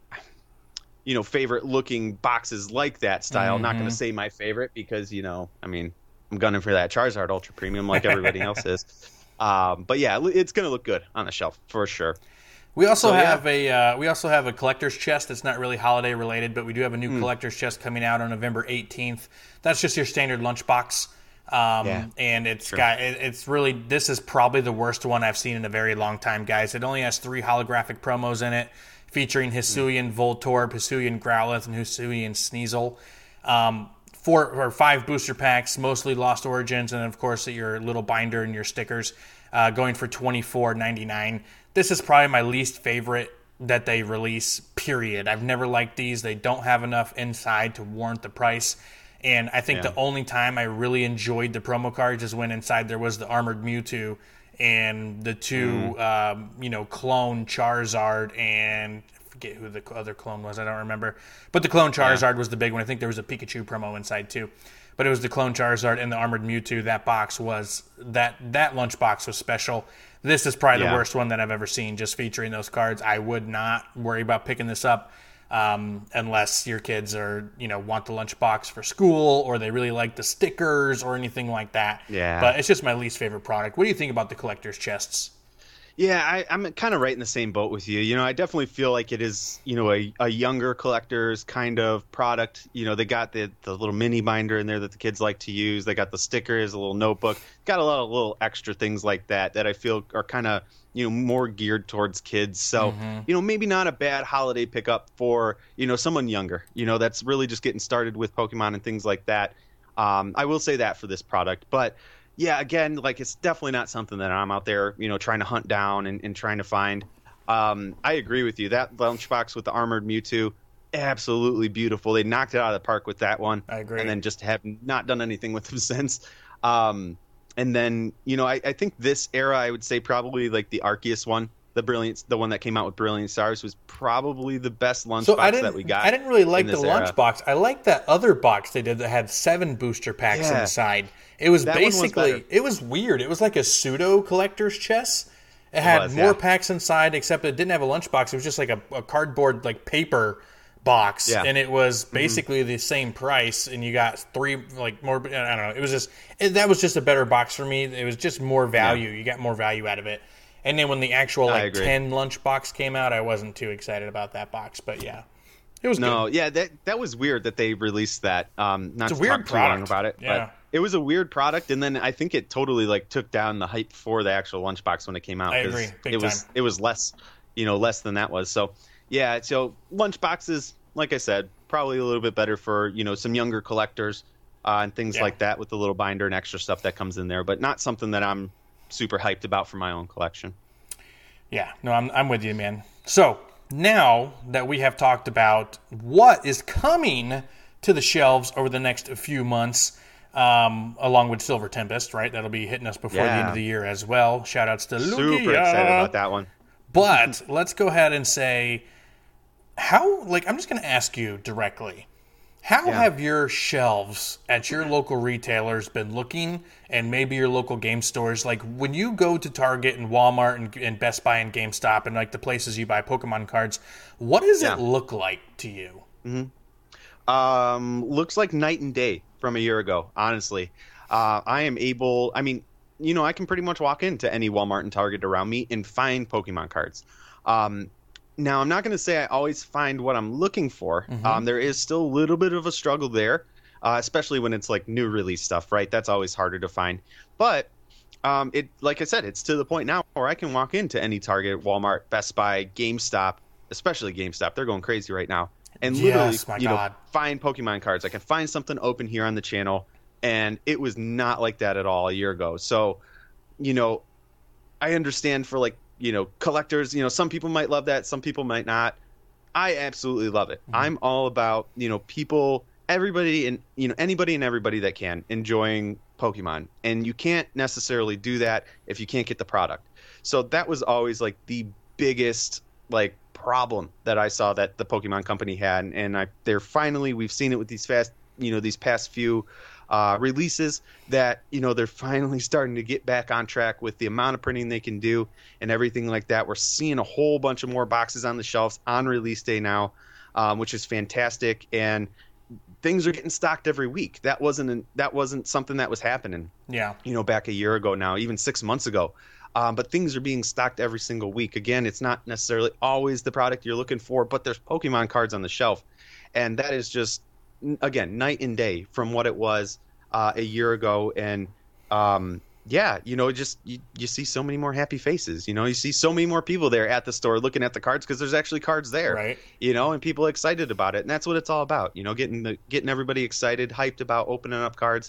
[SPEAKER 2] you know, favorite looking boxes like that style. Mm-hmm. Not going to say my favorite because, you know, I mean, I'm gunning for that Charizard Ultra Premium like everybody else is. Um, but yeah, it's going to look good on the shelf for sure.
[SPEAKER 1] We also
[SPEAKER 2] so,
[SPEAKER 1] have
[SPEAKER 2] yeah.
[SPEAKER 1] a uh, we also have a collector's chest that's not really holiday related, but we do have a new mm. collector's chest coming out on November eighteenth. That's just your standard lunchbox, um, yeah. and it's sure. got it, it's really this is probably the worst one I've seen in a very long time, guys. It only has three holographic promos in it, featuring Hisuian mm. Voltorb, Hisuian Growlithe, and Hisuian Sneasel. Um, Four or five booster packs, mostly Lost Origins, and of course your little binder and your stickers, uh, going for twenty-four ninety-nine. This is probably my least favorite that they release, period. I've never liked these. They don't have enough inside to warrant the price. And I think yeah. the only time I really enjoyed the promo cards is when inside there was the Armored Mewtwo and the two, mm. um, you know, clone Charizard and... forget who the other clone was. I don't remember. But the clone Charizard yeah. was the big one. I think there was a Pikachu promo inside too. But it was the clone Charizard and the Armored Mewtwo. That box was that that lunch box was special. This is probably yeah. the worst one that I've ever seen, just featuring those cards. I would not worry about picking this up um, unless your kids are, you know, want the lunch box for school or they really like the stickers or anything like that.
[SPEAKER 2] Yeah.
[SPEAKER 1] But it's just my least favorite product. What do you think about the collector's chests?
[SPEAKER 2] Yeah, I, I'm kind of right in the same boat with you. You know, I definitely feel like it is, you know, a, a younger collector's kind of product. You know, they got the, the little mini binder in there that the kids like to use. They got the stickers, a little notebook. Got a lot of little extra things like that that I feel are kind of, you know, more geared towards kids. So, mm-hmm. you know, maybe not a bad holiday pickup for, you know, someone younger, you know, that's really just getting started with Pokemon and things like that. Um, I will say that for this product. But yeah, again, like it's definitely not something that I'm out there, you know, trying to hunt down and, and trying to find. Um, I agree with you. That lunchbox with the Armored Mewtwo, absolutely beautiful. They knocked it out of the park with that one.
[SPEAKER 1] I agree.
[SPEAKER 2] And then just have not done anything with them since. Um, and then, you know, I, I think this era, I would say probably like the Arceus one, the Brilliant, the one that came out with Brilliant Stars, was probably the best lunchbox
[SPEAKER 1] so
[SPEAKER 2] that we got.
[SPEAKER 1] I didn't really like the
[SPEAKER 2] era.
[SPEAKER 1] lunchbox. I liked that other box they did that had seven booster packs
[SPEAKER 2] yeah.
[SPEAKER 1] inside. It was
[SPEAKER 2] that
[SPEAKER 1] basically,
[SPEAKER 2] was
[SPEAKER 1] it was weird. It was like a pseudo collector's chest. It had it was, more yeah. packs inside, except it didn't have a lunchbox. It was just like a, a cardboard, like paper box,
[SPEAKER 2] yeah.
[SPEAKER 1] and it was basically mm-hmm. the same price. And you got three, like more. I don't know. It was just it, that was just a better box for me. It was just more value. Yeah. You got more value out of it. And then when the actual like ten lunchbox came out, I wasn't too excited about that box. But yeah, it was
[SPEAKER 2] no,
[SPEAKER 1] good.
[SPEAKER 2] yeah, that that was weird that they released that. Um, not
[SPEAKER 1] it's
[SPEAKER 2] to
[SPEAKER 1] a weird
[SPEAKER 2] talk too long about it,
[SPEAKER 1] yeah.
[SPEAKER 2] but it was a weird product, and then I think it totally like took down the hype for the actual lunchbox when it came out.
[SPEAKER 1] I agree. Big
[SPEAKER 2] it was
[SPEAKER 1] time.
[SPEAKER 2] it was less, you know, less than that was. So yeah, so lunchboxes, like I said, probably a little bit better for, you know, some younger collectors uh, and things
[SPEAKER 1] yeah.
[SPEAKER 2] like that with the little binder and extra stuff that comes in there, but not something that I'm super hyped about for my own collection.
[SPEAKER 1] Yeah, no, I'm I'm with you, man. So now that we have talked about what is coming to the shelves over the next few months, um, along with Silver Tempest, right? That'll be hitting us before
[SPEAKER 2] yeah.
[SPEAKER 1] the end of the year as well. Shout outs to Lugia.
[SPEAKER 2] Super excited about that one.
[SPEAKER 1] But let's go ahead and say how, like, I'm just going to ask you directly. How
[SPEAKER 2] Yeah.
[SPEAKER 1] have your shelves at your local retailers been looking, and maybe your local game stores? Like, when you go to Target and Walmart and, and Best Buy and GameStop and, like, the places you buy Pokemon cards, what does
[SPEAKER 2] Yeah.
[SPEAKER 1] it look like to you?
[SPEAKER 2] Um, looks like night and day from a year ago, honestly. Uh, I am able, I mean, you know, I can pretty much walk into any Walmart and Target around me and find Pokemon cards. Um, now, I'm not going to say I always find what I'm looking for.
[SPEAKER 1] Mm-hmm.
[SPEAKER 2] Um, there is still a little bit of a struggle there, uh, especially when it's like new release stuff, right? That's always harder to find. But um, it, like I said, it's to the point now where I can walk into any Target, Walmart, Best Buy, GameStop, especially GameStop. They're going crazy right now. And literally,
[SPEAKER 1] Yes, my
[SPEAKER 2] you know,
[SPEAKER 1] God.
[SPEAKER 2] find Pokemon cards. I can find something open here on the channel, and it was not like that at all a year ago. So, you know, I understand for like, you know, collectors, you know, some people might love that, some people might not. I absolutely love it.
[SPEAKER 1] Mm-hmm.
[SPEAKER 2] I'm all about, you know, people, everybody, and, you know, anybody and everybody that can enjoying Pokemon. And you can't necessarily do that if you can't get the product. So that was always like the biggest, like, problem that I saw that the Pokemon Company had, and I they're finally, we've seen it with these fast, you know, these past few uh, releases, that, you know, they're finally starting to get back on track with the amount of printing they can do and everything like that. We're seeing a whole bunch of more boxes on the shelves on release day now, um, which is fantastic, and things are getting stocked every week. That wasn't an, that wasn't something that was happening,
[SPEAKER 1] Yeah.
[SPEAKER 2] you know, back a year ago now, even six months ago. Um, but things are being stocked every single week. Again, it's not necessarily always the product you're looking for, but there's Pokemon cards on the shelf. And that is just, again, night and day from what it was uh, a year ago. And um, yeah, you know, just you, you see so many more happy faces. You know, you see so many more people there at the store looking at the cards because there's actually cards there.
[SPEAKER 1] Right.
[SPEAKER 2] You know, and people are excited about it. And that's what it's all about. You know, getting the getting everybody excited, hyped about opening up cards.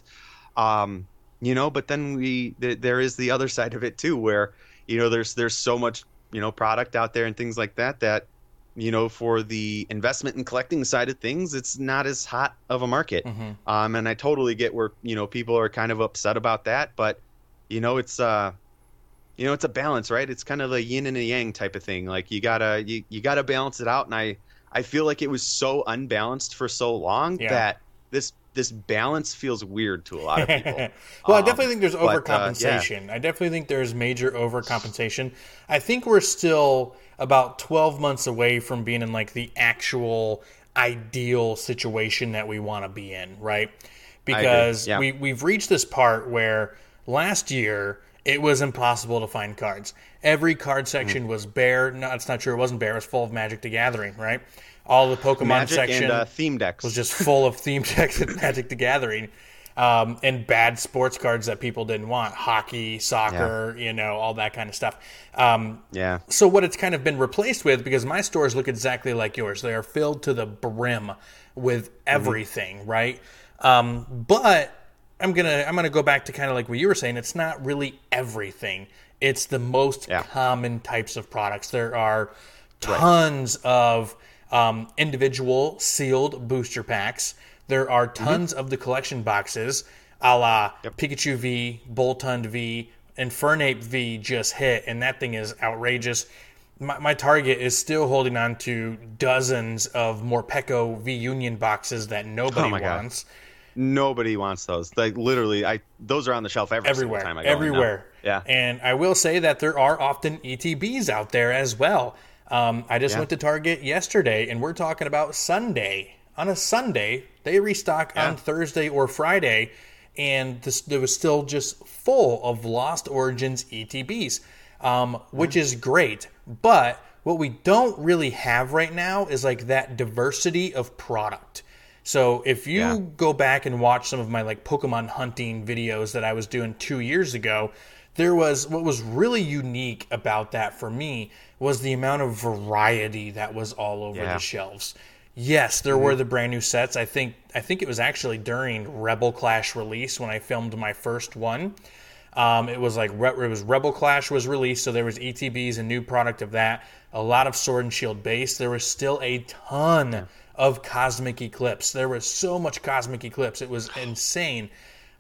[SPEAKER 2] Um, You know, but then we th- there is the other side of it too, where, you know, there's there's so much, you know, product out there and things like that that, you know, for the investment and collecting side of things, it's not as hot of a market.
[SPEAKER 1] Mm-hmm.
[SPEAKER 2] Um, and I totally get where, you know, people are kind of upset about that, but, you know, it's uh, you know, it's a balance, right? It's kind of a yin and a yang type of thing. Like you gotta you, you gotta balance it out, and I I feel like it was so unbalanced for so long
[SPEAKER 1] Yeah.
[SPEAKER 2] that this. This balance feels weird to a lot of people.
[SPEAKER 1] Well, I
[SPEAKER 2] Um,
[SPEAKER 1] definitely think there's
[SPEAKER 2] but, uh,
[SPEAKER 1] overcompensation. I definitely think there's major overcompensation. I think we're still about twelve months away from being in like the actual ideal situation that we want to be in, right? Because
[SPEAKER 2] yeah.
[SPEAKER 1] we, we've reached this part where last year it was impossible to find cards. Every card section
[SPEAKER 2] Mm.
[SPEAKER 1] was bare. No, it's not true. It wasn't bare. It was full of Magic the Gathering, right? All the Pokemon
[SPEAKER 2] Magic
[SPEAKER 1] section
[SPEAKER 2] and uh, theme decks
[SPEAKER 1] was just full of theme decks and Magic the Gathering, um, and bad sports cards that people didn't want. Hockey, soccer, you know, all that kind of stuff. Um,
[SPEAKER 2] yeah.
[SPEAKER 1] so what it's kind of been replaced with, because my stores look exactly like yours. They are filled to the brim with everything, mm-hmm. right? Um, but I'm gonna I'm gonna go back to kind of like what you were saying. It's not really everything. It's the most
[SPEAKER 2] Yeah.
[SPEAKER 1] common types of products. There are tons right. of um, individual sealed booster packs. There are tons mm-hmm. of the collection boxes, a la yep. Pikachu V, Boltund V, Infernape V just hit, and that thing is outrageous. My, my Target is still holding on to dozens of Morpeko V Union boxes that nobody
[SPEAKER 2] oh
[SPEAKER 1] wants.
[SPEAKER 2] God. Nobody wants those. Like literally, I those are on the shelf every
[SPEAKER 1] everywhere.
[SPEAKER 2] Single time I go
[SPEAKER 1] everywhere.
[SPEAKER 2] Yeah,
[SPEAKER 1] and I will say that there are often E T Bs out there as well. Um, I just
[SPEAKER 2] yeah.
[SPEAKER 1] went to Target yesterday, and we're talking about Sunday. On a Sunday, they restock yeah. on Thursday or Friday, and this, there was still just full of Lost Origins E T Bs, um, which mm. is great. But what we don't really have right now is like that diversity of product. So if you yeah. go back and watch some of my like Pokemon hunting videos that I was doing two years ago, there was what was really unique about that for me was the amount of variety that was all over
[SPEAKER 2] yeah.
[SPEAKER 1] the shelves. Yes, there mm-hmm. were the brand new sets. I think I think it was actually during Rebel Clash release when I filmed my first one. Um, it was like it was Rebel Clash was released, so there was E T Bs, a new product of that. A lot of Sword and Shield base. There was still a ton of Cosmic Eclipse. There was so much Cosmic Eclipse. It was insane.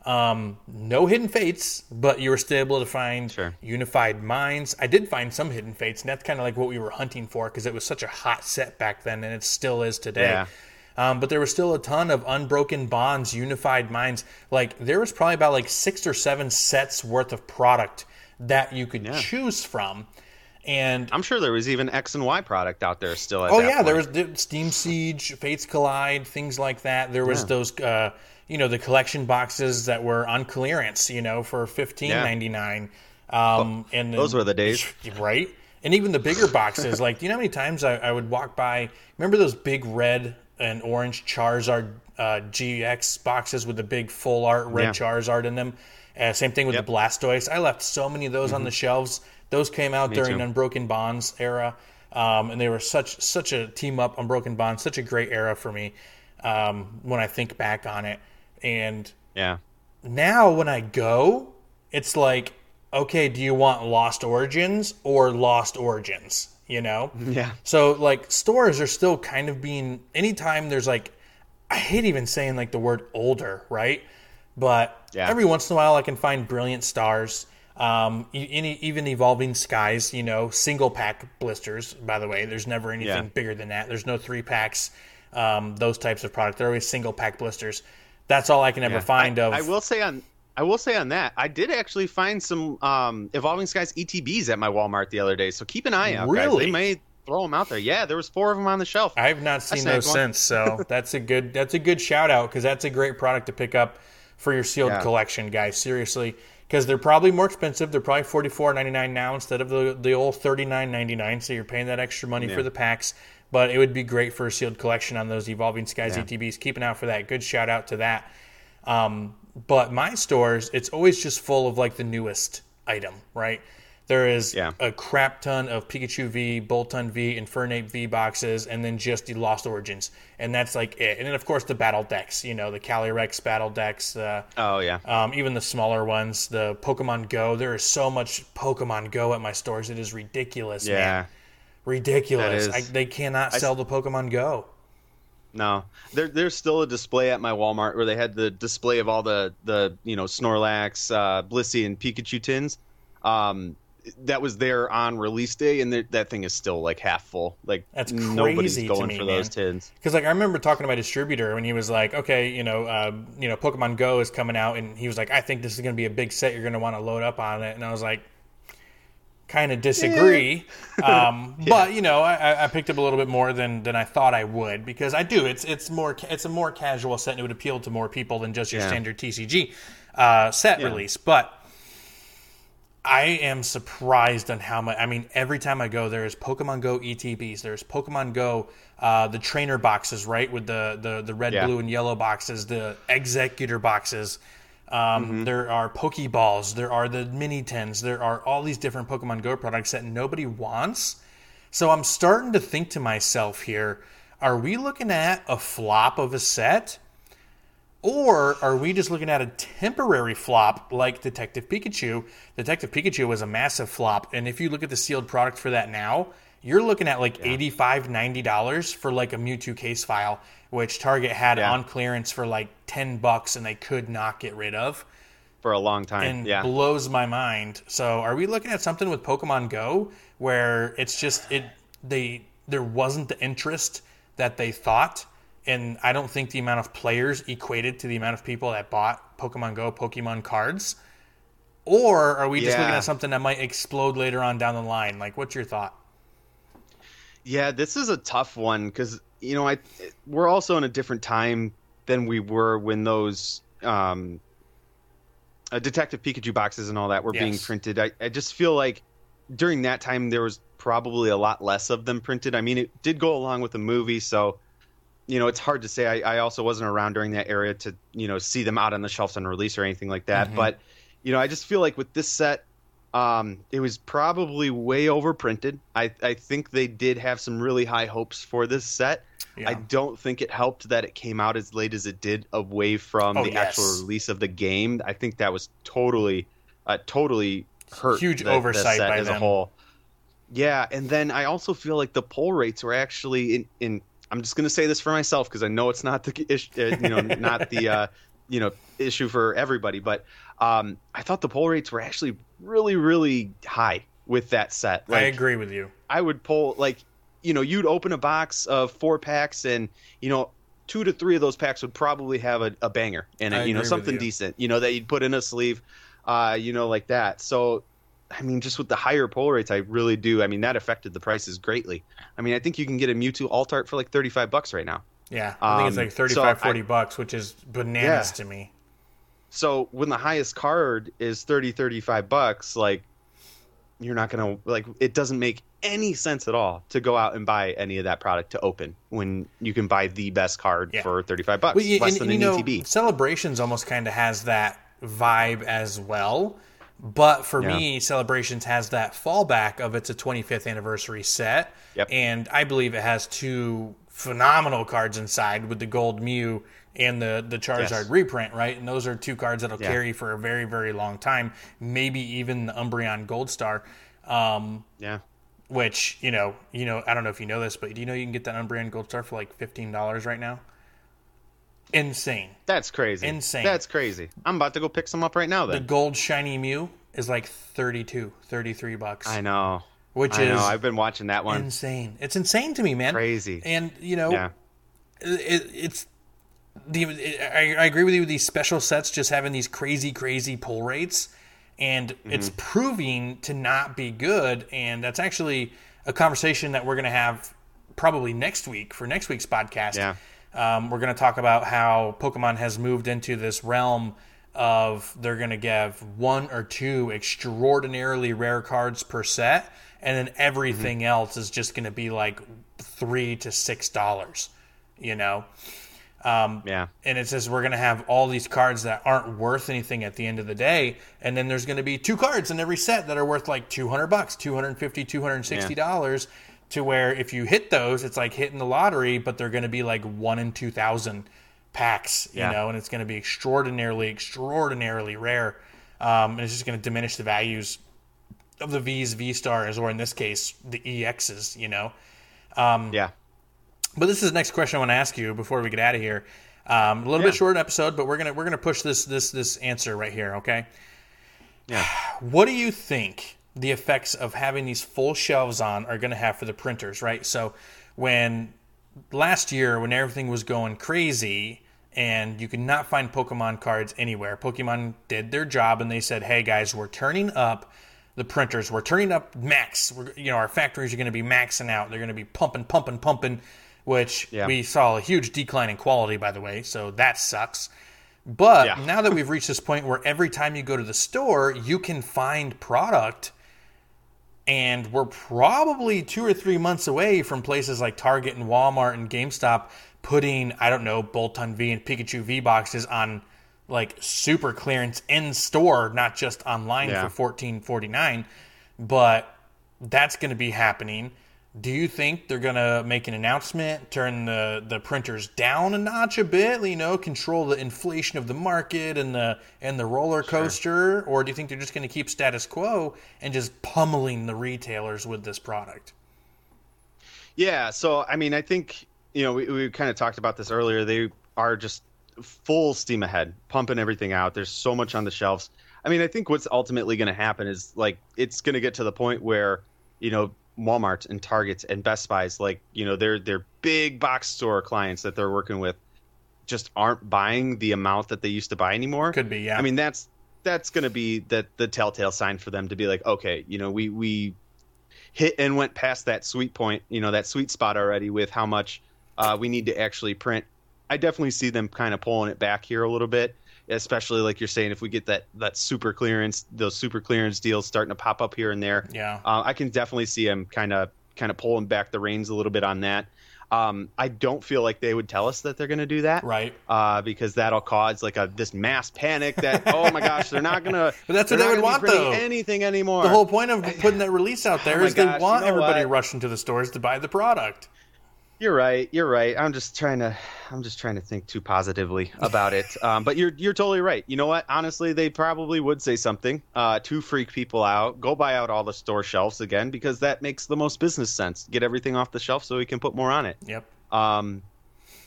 [SPEAKER 1] Um, no hidden fates, but you were still able to find
[SPEAKER 2] Sure.
[SPEAKER 1] unified minds. I did find some hidden fates, and that's kind of like what we were hunting for because it was such a hot set back then, and it still is today.
[SPEAKER 2] Yeah.
[SPEAKER 1] Um, but there was still a ton of unbroken bonds, unified minds. Like there was probably about like six or seven sets worth of product that you could
[SPEAKER 2] Yeah.
[SPEAKER 1] choose from. And
[SPEAKER 2] I'm sure there was even X and Y product out there still. At
[SPEAKER 1] oh
[SPEAKER 2] that
[SPEAKER 1] yeah, there
[SPEAKER 2] point.
[SPEAKER 1] was the Steam Siege, Fates Collide, things like that. There was
[SPEAKER 2] Yeah.
[SPEAKER 1] those, uh, you know, the collection boxes that were on clearance, you know, for fifteen ninety-nine. Um, and then,
[SPEAKER 2] those were the days,
[SPEAKER 1] right? And even the bigger boxes, like, do you know how many times I, I would walk by? Remember those big red and orange Charizard uh, G X boxes with the big full art red
[SPEAKER 2] Yeah.
[SPEAKER 1] Charizard in them? Uh, same thing with
[SPEAKER 2] Yep.
[SPEAKER 1] the Blastoise. I left so many of those on the shelves. Those came out
[SPEAKER 2] Me
[SPEAKER 1] during
[SPEAKER 2] too.
[SPEAKER 1] Unbroken Bonds era, um, and they were such such a team up. Unbroken Bonds, such a great era for me um, when I think back on it. And
[SPEAKER 2] Yeah.
[SPEAKER 1] now when I go, it's like, okay, do you want Lost Origins or Lost Origins? You know?
[SPEAKER 2] Yeah.
[SPEAKER 1] So like stores are still kind of being, anytime there's like, I hate even saying like the word older, right? But
[SPEAKER 2] Yeah.
[SPEAKER 1] every once in a while I can find Brilliant Stars, um, e- any, even Evolving Skies, you know, single pack blisters, by the way. There's never anything
[SPEAKER 2] Yeah.
[SPEAKER 1] bigger than that. There's no three packs, um, those types of product. They're always single pack blisters. That's all I can ever
[SPEAKER 2] Yeah.
[SPEAKER 1] find
[SPEAKER 2] I,
[SPEAKER 1] of.
[SPEAKER 2] I will say on I will say on that, I did actually find some um, Evolving Skies E T Bs at my Walmart the other day, so keep an eye out, guys.
[SPEAKER 1] Really?
[SPEAKER 2] They may throw them out there. Yeah, there was four of them on the shelf.
[SPEAKER 1] I've not seen
[SPEAKER 2] snagged
[SPEAKER 1] those
[SPEAKER 2] one.
[SPEAKER 1] since, so that's a good that's a good shout out because that's a great product to pick up for your sealed
[SPEAKER 2] Yeah.
[SPEAKER 1] collection, guys. Seriously, because they're probably more expensive. They're probably forty-four ninety-nine now instead of the the old thirty-nine ninety-nine. So you're paying that extra money
[SPEAKER 2] Yeah.
[SPEAKER 1] for the packs. But it would be great for a sealed collection on those Evolving Skies
[SPEAKER 2] Yeah.
[SPEAKER 1] E T Bs. Keep an eye out for that. Good shout out to that. Um, but my stores, it's always just full of like the newest item, right? There is
[SPEAKER 2] Yeah.
[SPEAKER 1] a crap ton of Pikachu V, Boltund V, Infernape V boxes, and then just the Lost Origins. And that's like it. And then, of course, the battle decks, you know, the Calyrex battle decks, uh,
[SPEAKER 2] Oh yeah.
[SPEAKER 1] um, even the smaller ones, the Pokemon Go. There is so much Pokemon Go at my stores. It is ridiculous,
[SPEAKER 2] Yeah.
[SPEAKER 1] man. Ridiculous.
[SPEAKER 2] That
[SPEAKER 1] I,
[SPEAKER 2] is-
[SPEAKER 1] they cannot sell the Pokemon Go.
[SPEAKER 2] No, there, there's still a display at my Walmart where they had the display of all the, the you know, Snorlax, uh, Blissey, and Pikachu tins. Um, that was there on release day, and th- that thing is still like half full. Like
[SPEAKER 1] That's
[SPEAKER 2] nobody's
[SPEAKER 1] crazy to
[SPEAKER 2] going
[SPEAKER 1] me,
[SPEAKER 2] for
[SPEAKER 1] man.
[SPEAKER 2] those tins.
[SPEAKER 1] Because like I remember talking to my distributor when he was like, okay, you know, uh, you know, Pokemon Go is coming out, and he was like, I think this is going to be a big set. You're going to want to load up on it, and I was like, kind of disagree. Um, But you know, I, I picked up a little bit more than, than I thought I would because I do. It's it's more ca- it's a more casual set, and it would appeal to more people than just your
[SPEAKER 2] Yeah.
[SPEAKER 1] standard T C G uh, set
[SPEAKER 2] Yeah.
[SPEAKER 1] release. But I am surprised on how much. I mean, every time I go, there is Pokemon Go E T Bs. There's Pokemon Go, uh, the trainer boxes, right, with the the, the red,
[SPEAKER 2] Yeah.
[SPEAKER 1] blue, and yellow boxes, the executor boxes. Um,
[SPEAKER 2] Mm-hmm.
[SPEAKER 1] There are Pokeballs. There are the mini tins. There are all these different Pokemon Go products that nobody wants. So I'm starting to think to myself here: are we looking at a flop of a set? Or are we just looking at a temporary flop like Detective Pikachu? Detective Pikachu was a massive flop. And if you look at the sealed product for that now, you're looking at like eighty-five dollars, ninety dollars for like a Mewtwo case file, which Target had
[SPEAKER 2] Yeah.
[SPEAKER 1] on clearance for like ten bucks and they could not get rid of.
[SPEAKER 2] For a long time.
[SPEAKER 1] And
[SPEAKER 2] Yeah.
[SPEAKER 1] blows my mind. So are we looking at something with Pokemon Go where it's just it they there wasn't the interest that they thought? And I don't think the amount of players equated to the amount of people that bought Pokemon Go Pokemon cards. Or are we just
[SPEAKER 2] Yeah.
[SPEAKER 1] looking at something that might explode later on down the line? Like, what's your thought?
[SPEAKER 2] Yeah, this is a tough one because you know I we're also in a different time than we were when those um, uh, Detective Pikachu boxes and all that were being
[SPEAKER 1] Yes.
[SPEAKER 2] printed. I, I just feel like during that time there was probably a lot less of them printed. I mean, it did go along with the movie, so you know it's hard to say. I, I also wasn't around during that area to you know see them out on the shelves on release or anything like that.
[SPEAKER 1] Mhm.
[SPEAKER 2] But you know, I just feel like with this set. Um, it was probably way overprinted. I, I think they did have some really high hopes for this set.
[SPEAKER 1] Yeah.
[SPEAKER 2] I don't think it helped that it came out as late as it did away from
[SPEAKER 1] Oh,
[SPEAKER 2] the
[SPEAKER 1] yes.
[SPEAKER 2] actual release of the game. I think that was totally, uh, totally hurt.
[SPEAKER 1] Huge
[SPEAKER 2] the- the
[SPEAKER 1] oversight
[SPEAKER 2] set
[SPEAKER 1] by
[SPEAKER 2] as
[SPEAKER 1] them.
[SPEAKER 2] a whole. Yeah, and then I also feel like the pull rates were actually in. in I'm just going to say this for myself because I know it's not the ish, uh, you know not the uh, you know, issue for everybody. But um, I thought the pull rates were actually really, really high with that set. Like,
[SPEAKER 1] I agree with you.
[SPEAKER 2] I would pull, like, you know, you'd open a box of four packs and, you know, two to three of those packs would probably have a, a banger in it,
[SPEAKER 1] I
[SPEAKER 2] you know,
[SPEAKER 1] agree with
[SPEAKER 2] something
[SPEAKER 1] you.
[SPEAKER 2] decent, you know, that you'd put in a sleeve, uh, you know, like that. So, I mean, just with the higher pull rates, I really do. I mean, that affected the prices greatly. I mean, I think you can get a Mewtwo alt art for like thirty-five bucks right now.
[SPEAKER 1] Yeah, I think it's
[SPEAKER 2] Um,
[SPEAKER 1] like thirty-five,
[SPEAKER 2] so
[SPEAKER 1] forty
[SPEAKER 2] I-
[SPEAKER 1] bucks, which is bananas
[SPEAKER 2] Yeah.
[SPEAKER 1] to me.
[SPEAKER 2] So when the highest card is thirty, thirty-five bucks, like, you're not going to, like, it doesn't make any sense at all to go out and buy any of that product to open when you can buy the best card
[SPEAKER 1] Yeah.
[SPEAKER 2] for thirty-five bucks,
[SPEAKER 1] Well, you,
[SPEAKER 2] less
[SPEAKER 1] and,
[SPEAKER 2] than
[SPEAKER 1] you
[SPEAKER 2] an
[SPEAKER 1] know,
[SPEAKER 2] E T B.
[SPEAKER 1] Celebrations almost kind of has that vibe as well. But for
[SPEAKER 2] Yeah.
[SPEAKER 1] me, Celebrations has that fallback of it's a twenty-fifth anniversary set.
[SPEAKER 2] Yep.
[SPEAKER 1] And I believe it has two phenomenal cards inside with the Gold Mew and the, the Charizard
[SPEAKER 2] Yes.
[SPEAKER 1] reprint, right? And those are two cards that'll
[SPEAKER 2] Yeah.
[SPEAKER 1] carry for a very, very long time. Maybe even the Umbreon Gold Star. Um,
[SPEAKER 2] Yeah.
[SPEAKER 1] which, you know, you know, I don't know if you know this, but do you know you can get that Umbreon Gold Star for like fifteen dollars right now? Insane.
[SPEAKER 2] That's crazy.
[SPEAKER 1] Insane.
[SPEAKER 2] That's crazy. I'm about to go pick some up right now
[SPEAKER 1] The
[SPEAKER 2] then.
[SPEAKER 1] gold shiny Mew is like thirty-two, thirty-three bucks,
[SPEAKER 2] I know.
[SPEAKER 1] which
[SPEAKER 2] I
[SPEAKER 1] is
[SPEAKER 2] know. I've been watching that one.
[SPEAKER 1] insane. It's insane to me, man.
[SPEAKER 2] Crazy.
[SPEAKER 1] And, you know,
[SPEAKER 2] Yeah.
[SPEAKER 1] it, it's the it, I, I agree with you with these special sets just having these crazy, crazy pull rates, and
[SPEAKER 2] Mm-hmm.
[SPEAKER 1] it's proving to not be good. And that's actually a conversation that we're going to have probably next week for next week's podcast.
[SPEAKER 2] Yeah.
[SPEAKER 1] Um, we're going to talk about how Pokemon has moved into this realm of they're going to give one or two extraordinarily rare cards per set, and then everything
[SPEAKER 2] Mm-hmm.
[SPEAKER 1] else is just going to be like three to six dollars. You know. Um,
[SPEAKER 2] Yeah.
[SPEAKER 1] And it says we're going to have all these cards that aren't worth anything at the end of the day, and then there's going to be two cards in every set that are worth like two hundred bucks, two hundred fifty, two hundred sixty dollars, to where if you hit those, it's like hitting the lottery, but they're going to be like one in two thousand packs, you
[SPEAKER 2] Yeah.
[SPEAKER 1] know, and it's going to be extraordinarily, extraordinarily rare. Um, and it's just going to diminish the values of the V's, V stars, or in this case, the E Xs, you know.
[SPEAKER 2] Yeah.
[SPEAKER 1] But this is the next question I want to ask you before we get out of here. Um, a little
[SPEAKER 2] Yeah.
[SPEAKER 1] bit short episode, but we're gonna we're gonna push this this this answer right here. Okay.
[SPEAKER 2] Yeah.
[SPEAKER 1] What do you think the effects of having these full shelves on are going to have for the printers? Right. So when last year, when everything was going crazy and you could not find Pokemon cards anywhere, Pokemon did their job and they said, "Hey guys, we're turning up the printers. We're turning up max. We're, you know, our factories are going to be maxing out. They're going to be pumping, pumping, pumping." Which
[SPEAKER 2] Yeah.
[SPEAKER 1] we saw a huge decline in quality, by the way, so that sucks. But
[SPEAKER 2] Yeah.
[SPEAKER 1] now that we've reached this point where every time you go to the store, you can find product, and we're probably two or three months away from places like Target and Walmart and GameStop putting, I don't know, Bolton V and Pikachu V boxes on like super clearance in store, not just online
[SPEAKER 2] Yeah.
[SPEAKER 1] for fourteen forty-nine. But that's going to be happening. Do you think they're going to make an announcement, turn the, the printers down a notch a bit, you know, control the inflation of the market and the and the roller coaster, or do you think they're just going to keep status quo and just pummeling the retailers with this product?
[SPEAKER 2] Yeah. So, I mean, I think, you know, we, we kind of talked about this earlier. They are just full steam ahead, pumping everything out. There's so much on the shelves. I mean, I think what's ultimately going to happen is like it's going to get to the point where, you know, Walmart and Targets and Best Buys, like, you know, they're they're big box store clients that they're working with, just aren't buying the amount that they used to buy anymore.
[SPEAKER 1] Could be, yeah.
[SPEAKER 2] I mean, that's that's going to be the the telltale sign for them to be like, okay, you know, we we hit and went past that sweet point, you know, that sweet spot already with how much uh, we need to actually print. I definitely see them kind of pulling it back here a little bit, especially like you're saying, if we get that that super clearance, those super clearance deals starting to pop up here and there.
[SPEAKER 1] Yeah.
[SPEAKER 2] Uh, I can definitely see them kind of kind of pulling back the reins a little bit on that. Um, I don't feel like they would tell us that they're going to do that,
[SPEAKER 1] Right.
[SPEAKER 2] Uh, because that'll cause like a this mass panic that oh my gosh, they're not gonna.
[SPEAKER 1] But that's what
[SPEAKER 2] they're
[SPEAKER 1] they
[SPEAKER 2] not
[SPEAKER 1] would
[SPEAKER 2] gonna
[SPEAKER 1] want,
[SPEAKER 2] be printing
[SPEAKER 1] though.
[SPEAKER 2] Anything anymore.
[SPEAKER 1] The whole point of putting that release out there
[SPEAKER 2] Oh my
[SPEAKER 1] is they
[SPEAKER 2] gosh,
[SPEAKER 1] want
[SPEAKER 2] you know
[SPEAKER 1] everybody
[SPEAKER 2] what?
[SPEAKER 1] rushing to the stores to buy the product.
[SPEAKER 2] You're right. You're right. I'm just trying to. I'm just trying to think too positively about it. Um, but you're you're totally right. You know what? Honestly, they probably would say something uh, to freak people out. Go buy out all the store shelves again because that makes the most business sense. Get everything off the shelf so we can put more on it.
[SPEAKER 1] Yep.
[SPEAKER 2] Um,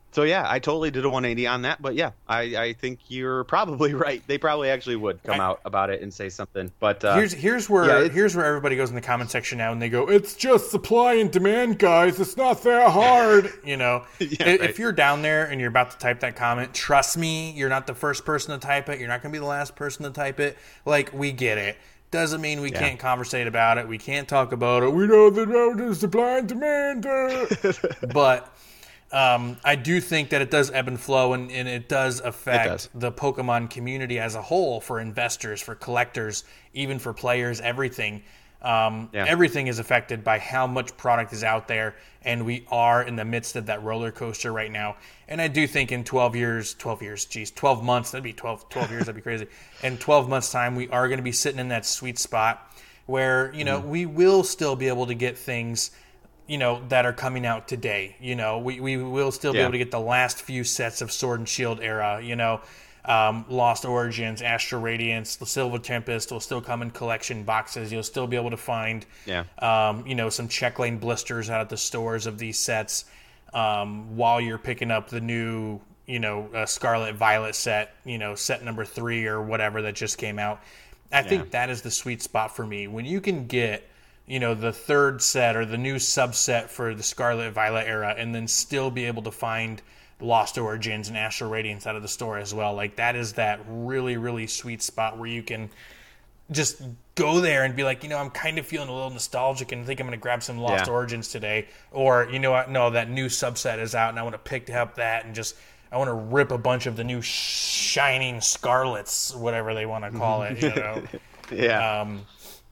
[SPEAKER 2] So yeah, I totally did a one eighty on that, but yeah, I, I think you're probably right. They probably actually would come I, out about it and say something. But uh,
[SPEAKER 1] here's here's where yeah, here's where everybody goes in the comment section now and they go, "It's just supply and demand, guys. It's not that hard." You know, yeah, if right. you're down there and you're about to type that comment, trust me, you're not the first person to type it. You're not going to be the last person to type it. Like, we get it. Doesn't mean we yeah. can't conversate about it. We can't talk about it. We know that there's supply and demand, uh. but. Um, I do think that it does ebb and flow, and, and it does affect it does. the Pokemon community as a whole, for investors, for collectors, even for players, everything. Um, yeah. Everything is affected by how much product is out there, and we are in the midst of that roller coaster right now. And I do think in twelve years, twelve years, geez, twelve months, that'd be twelve, twelve years, that'd be crazy. In twelve months' time, we are going to be sitting in that sweet spot where, you know, mm-hmm. we will still be able to get things you know, that are coming out today. You know, we, we will still be yeah. able to get the last few sets of Sword and Shield era, you know, um, Lost Origins, Astral Radiance, the Silver Tempest will still come in collection boxes. You'll still be able to find,
[SPEAKER 2] yeah.
[SPEAKER 1] um, you know, some check lane blisters out at the stores of these sets um, while you're picking up the new, you know, uh, Scarlet Violet set, you know, set number three or whatever that just came out. I yeah. think that is the sweet spot for me. When you can get, you know, the third set or the new subset for the Scarlet Violet era and then still be able to find Lost Origins and Astral Radiance out of the store as well. Like, that is that really, really sweet spot where you can just go there and be like, you know, I'm kind of feeling a little nostalgic and think I'm going to grab some Lost yeah. Origins today. Or, you know what, no, that new subset is out and I want to pick up that and just, I want to rip a bunch of the new shining Scarlets, whatever they want to call it, you know.
[SPEAKER 2] yeah.
[SPEAKER 1] Um,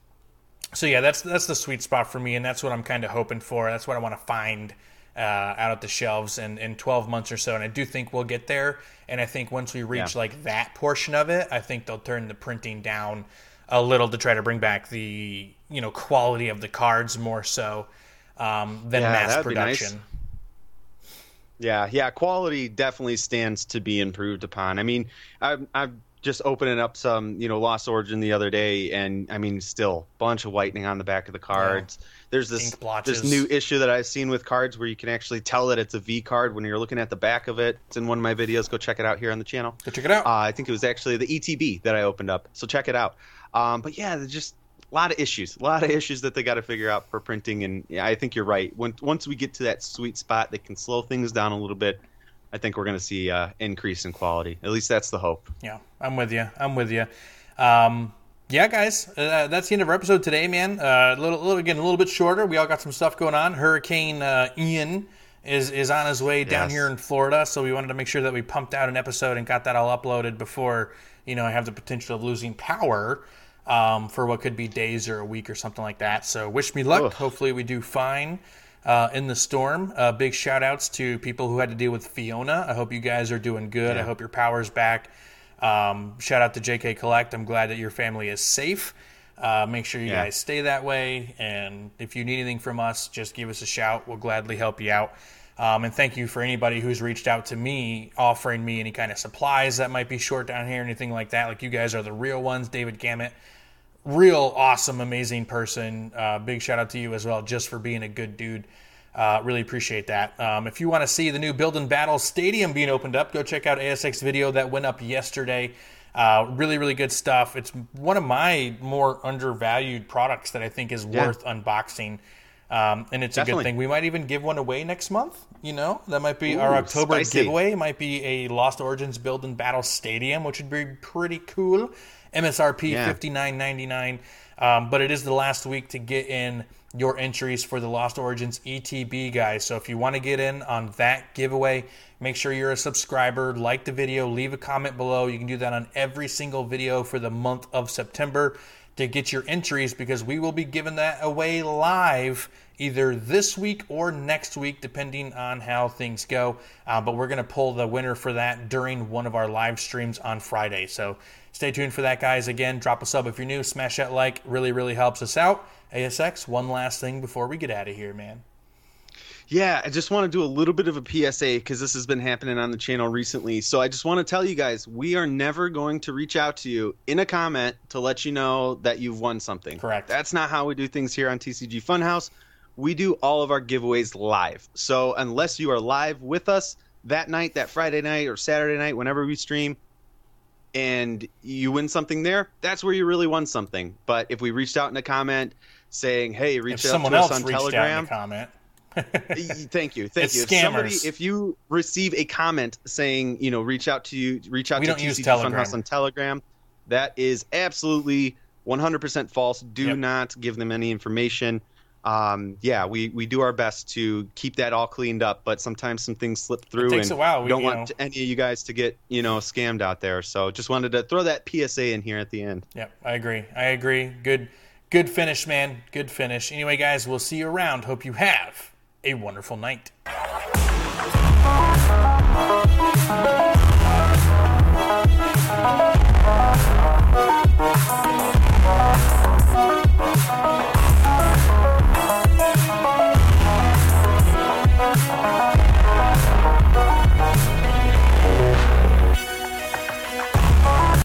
[SPEAKER 1] So, yeah, that's that's the sweet spot for me, and that's what I'm kind of hoping for. That's what I want to find uh, out at the shelves in, in twelve months or so, and I do think we'll get there. And I think once we reach, yeah. like, that portion of it, I think they'll turn the printing down a little to try to bring back the, you know, quality of the cards more so um, than
[SPEAKER 2] yeah,
[SPEAKER 1] mass production.
[SPEAKER 2] Nice. Yeah, yeah, quality definitely stands to be improved upon. I mean, I've, I've just opening up some, you know, Lost Origin the other day, and I mean, still bunch of whitening on the back of the cards. Yeah. There's this this new issue that I've seen with cards where you can actually tell that it's a V card when you're looking at the back of it. It's in one of my videos. Go check it out here on the channel.
[SPEAKER 1] Go check it out.
[SPEAKER 2] Uh, I think it was actually the E T B that I opened up. So check it out. Um, but yeah, there's just a lot of issues, a lot of issues that they got to figure out for printing. And yeah, I think you're right. When, once we get to that sweet spot, they can slow things down a little bit. I think we're going to see uh, increase in quality. At least that's the hope.
[SPEAKER 1] Yeah, I'm with you. I'm with you. Um, yeah, guys, uh, that's the end of our episode today, man. Uh, a little, little, again, a little bit shorter. We all got some stuff going on. Hurricane uh, Ian is is on his way down yes. here in Florida, so we wanted to make sure that we pumped out an episode and got that all uploaded before, you know, I have the potential of losing power um, for what could be days or a week or something like that. So wish me luck. Ugh. Hopefully we do fine. Uh, in the storm. Uh, big shout outs to people who had to deal with Fiona. I hope you guys are doing good. Yeah. I hope your power's back. Um, shout out to J K Collect. I'm glad that your family is safe. Uh, make sure you yeah. guys stay that way. And if you need anything from us, just give us a shout. We'll gladly help you out. Um, and thank you for anybody who's reached out to me, offering me any kind of supplies that might be short down here, anything like that. Like, you guys are the real ones. David Gammett, real awesome, amazing person. Uh, big shout out to you as well, just for being a good dude. Uh, really appreciate that. Um, if you want to see the new Build and Battle Stadium being opened up, go check out A S X video that went up yesterday. Uh, really, really good stuff. It's one of my more undervalued products that I think is yeah. worth unboxing. Um, and it's Definitely. a good thing. We might even give one away next month. You know, that might be Ooh, our October spicy. giveaway. It might be a Lost Origins Build and Battle Stadium, which would be pretty cool. M S R P yeah. fifty-nine ninety-nine. Um, but it is the last week to get in your entries for the Lost Origins E T B, guys. So if you want to get in on that giveaway, make sure you're a subscriber, like the video, leave a comment below. You can do that on every single video for the month of September to get your entries, because we will be giving that away live either this week or next week, depending on how things go. Uh, but we're going to pull the winner for that during one of our live streams on Friday. So stay tuned for that, guys. Again, drop a sub if you're new. Smash that like. Really, really helps us out. A S X, one last thing before we get out of here, man.
[SPEAKER 2] Yeah, I just want to do a little bit of a P S A because this has been happening on the channel recently. So I just want to tell you guys, we are never going to reach out to you in a comment to let you know that you've won something.
[SPEAKER 1] Correct.
[SPEAKER 2] That's not how we do things here on T C G Funhouse. We do all of our giveaways live. So unless you are live with us, that night, that Friday night or Saturday night, whenever we stream, and you win something there, that's where you really won something. But if we reached out in a comment saying, hey, reach
[SPEAKER 1] if
[SPEAKER 2] out
[SPEAKER 1] someone
[SPEAKER 2] to
[SPEAKER 1] else
[SPEAKER 2] us on
[SPEAKER 1] reached
[SPEAKER 2] Telegram.
[SPEAKER 1] Out in a comment.
[SPEAKER 2] Thank you. Thank
[SPEAKER 1] It's
[SPEAKER 2] you. If
[SPEAKER 1] scammers.
[SPEAKER 2] somebody, if you receive a comment saying, you know, reach out to you, reach out
[SPEAKER 1] We
[SPEAKER 2] to
[SPEAKER 1] don't
[SPEAKER 2] T
[SPEAKER 1] use
[SPEAKER 2] C G
[SPEAKER 1] Telegram.
[SPEAKER 2] Funhouse on Telegram, that is absolutely one hundred percent false. Do
[SPEAKER 1] Yep.
[SPEAKER 2] not give them any information. Um, yeah, we, we do our best to keep that all cleaned up, but sometimes some things slip through.
[SPEAKER 1] It takes
[SPEAKER 2] and
[SPEAKER 1] a while. We,
[SPEAKER 2] we don't
[SPEAKER 1] you
[SPEAKER 2] want
[SPEAKER 1] know,
[SPEAKER 2] any of you guys to get, you know, scammed out there. So just wanted to throw that P S A in here at the end.
[SPEAKER 1] Yep, I agree. I agree. Good, good finish, man. Good finish. Anyway, guys, we'll see you around. Hope you have a wonderful night.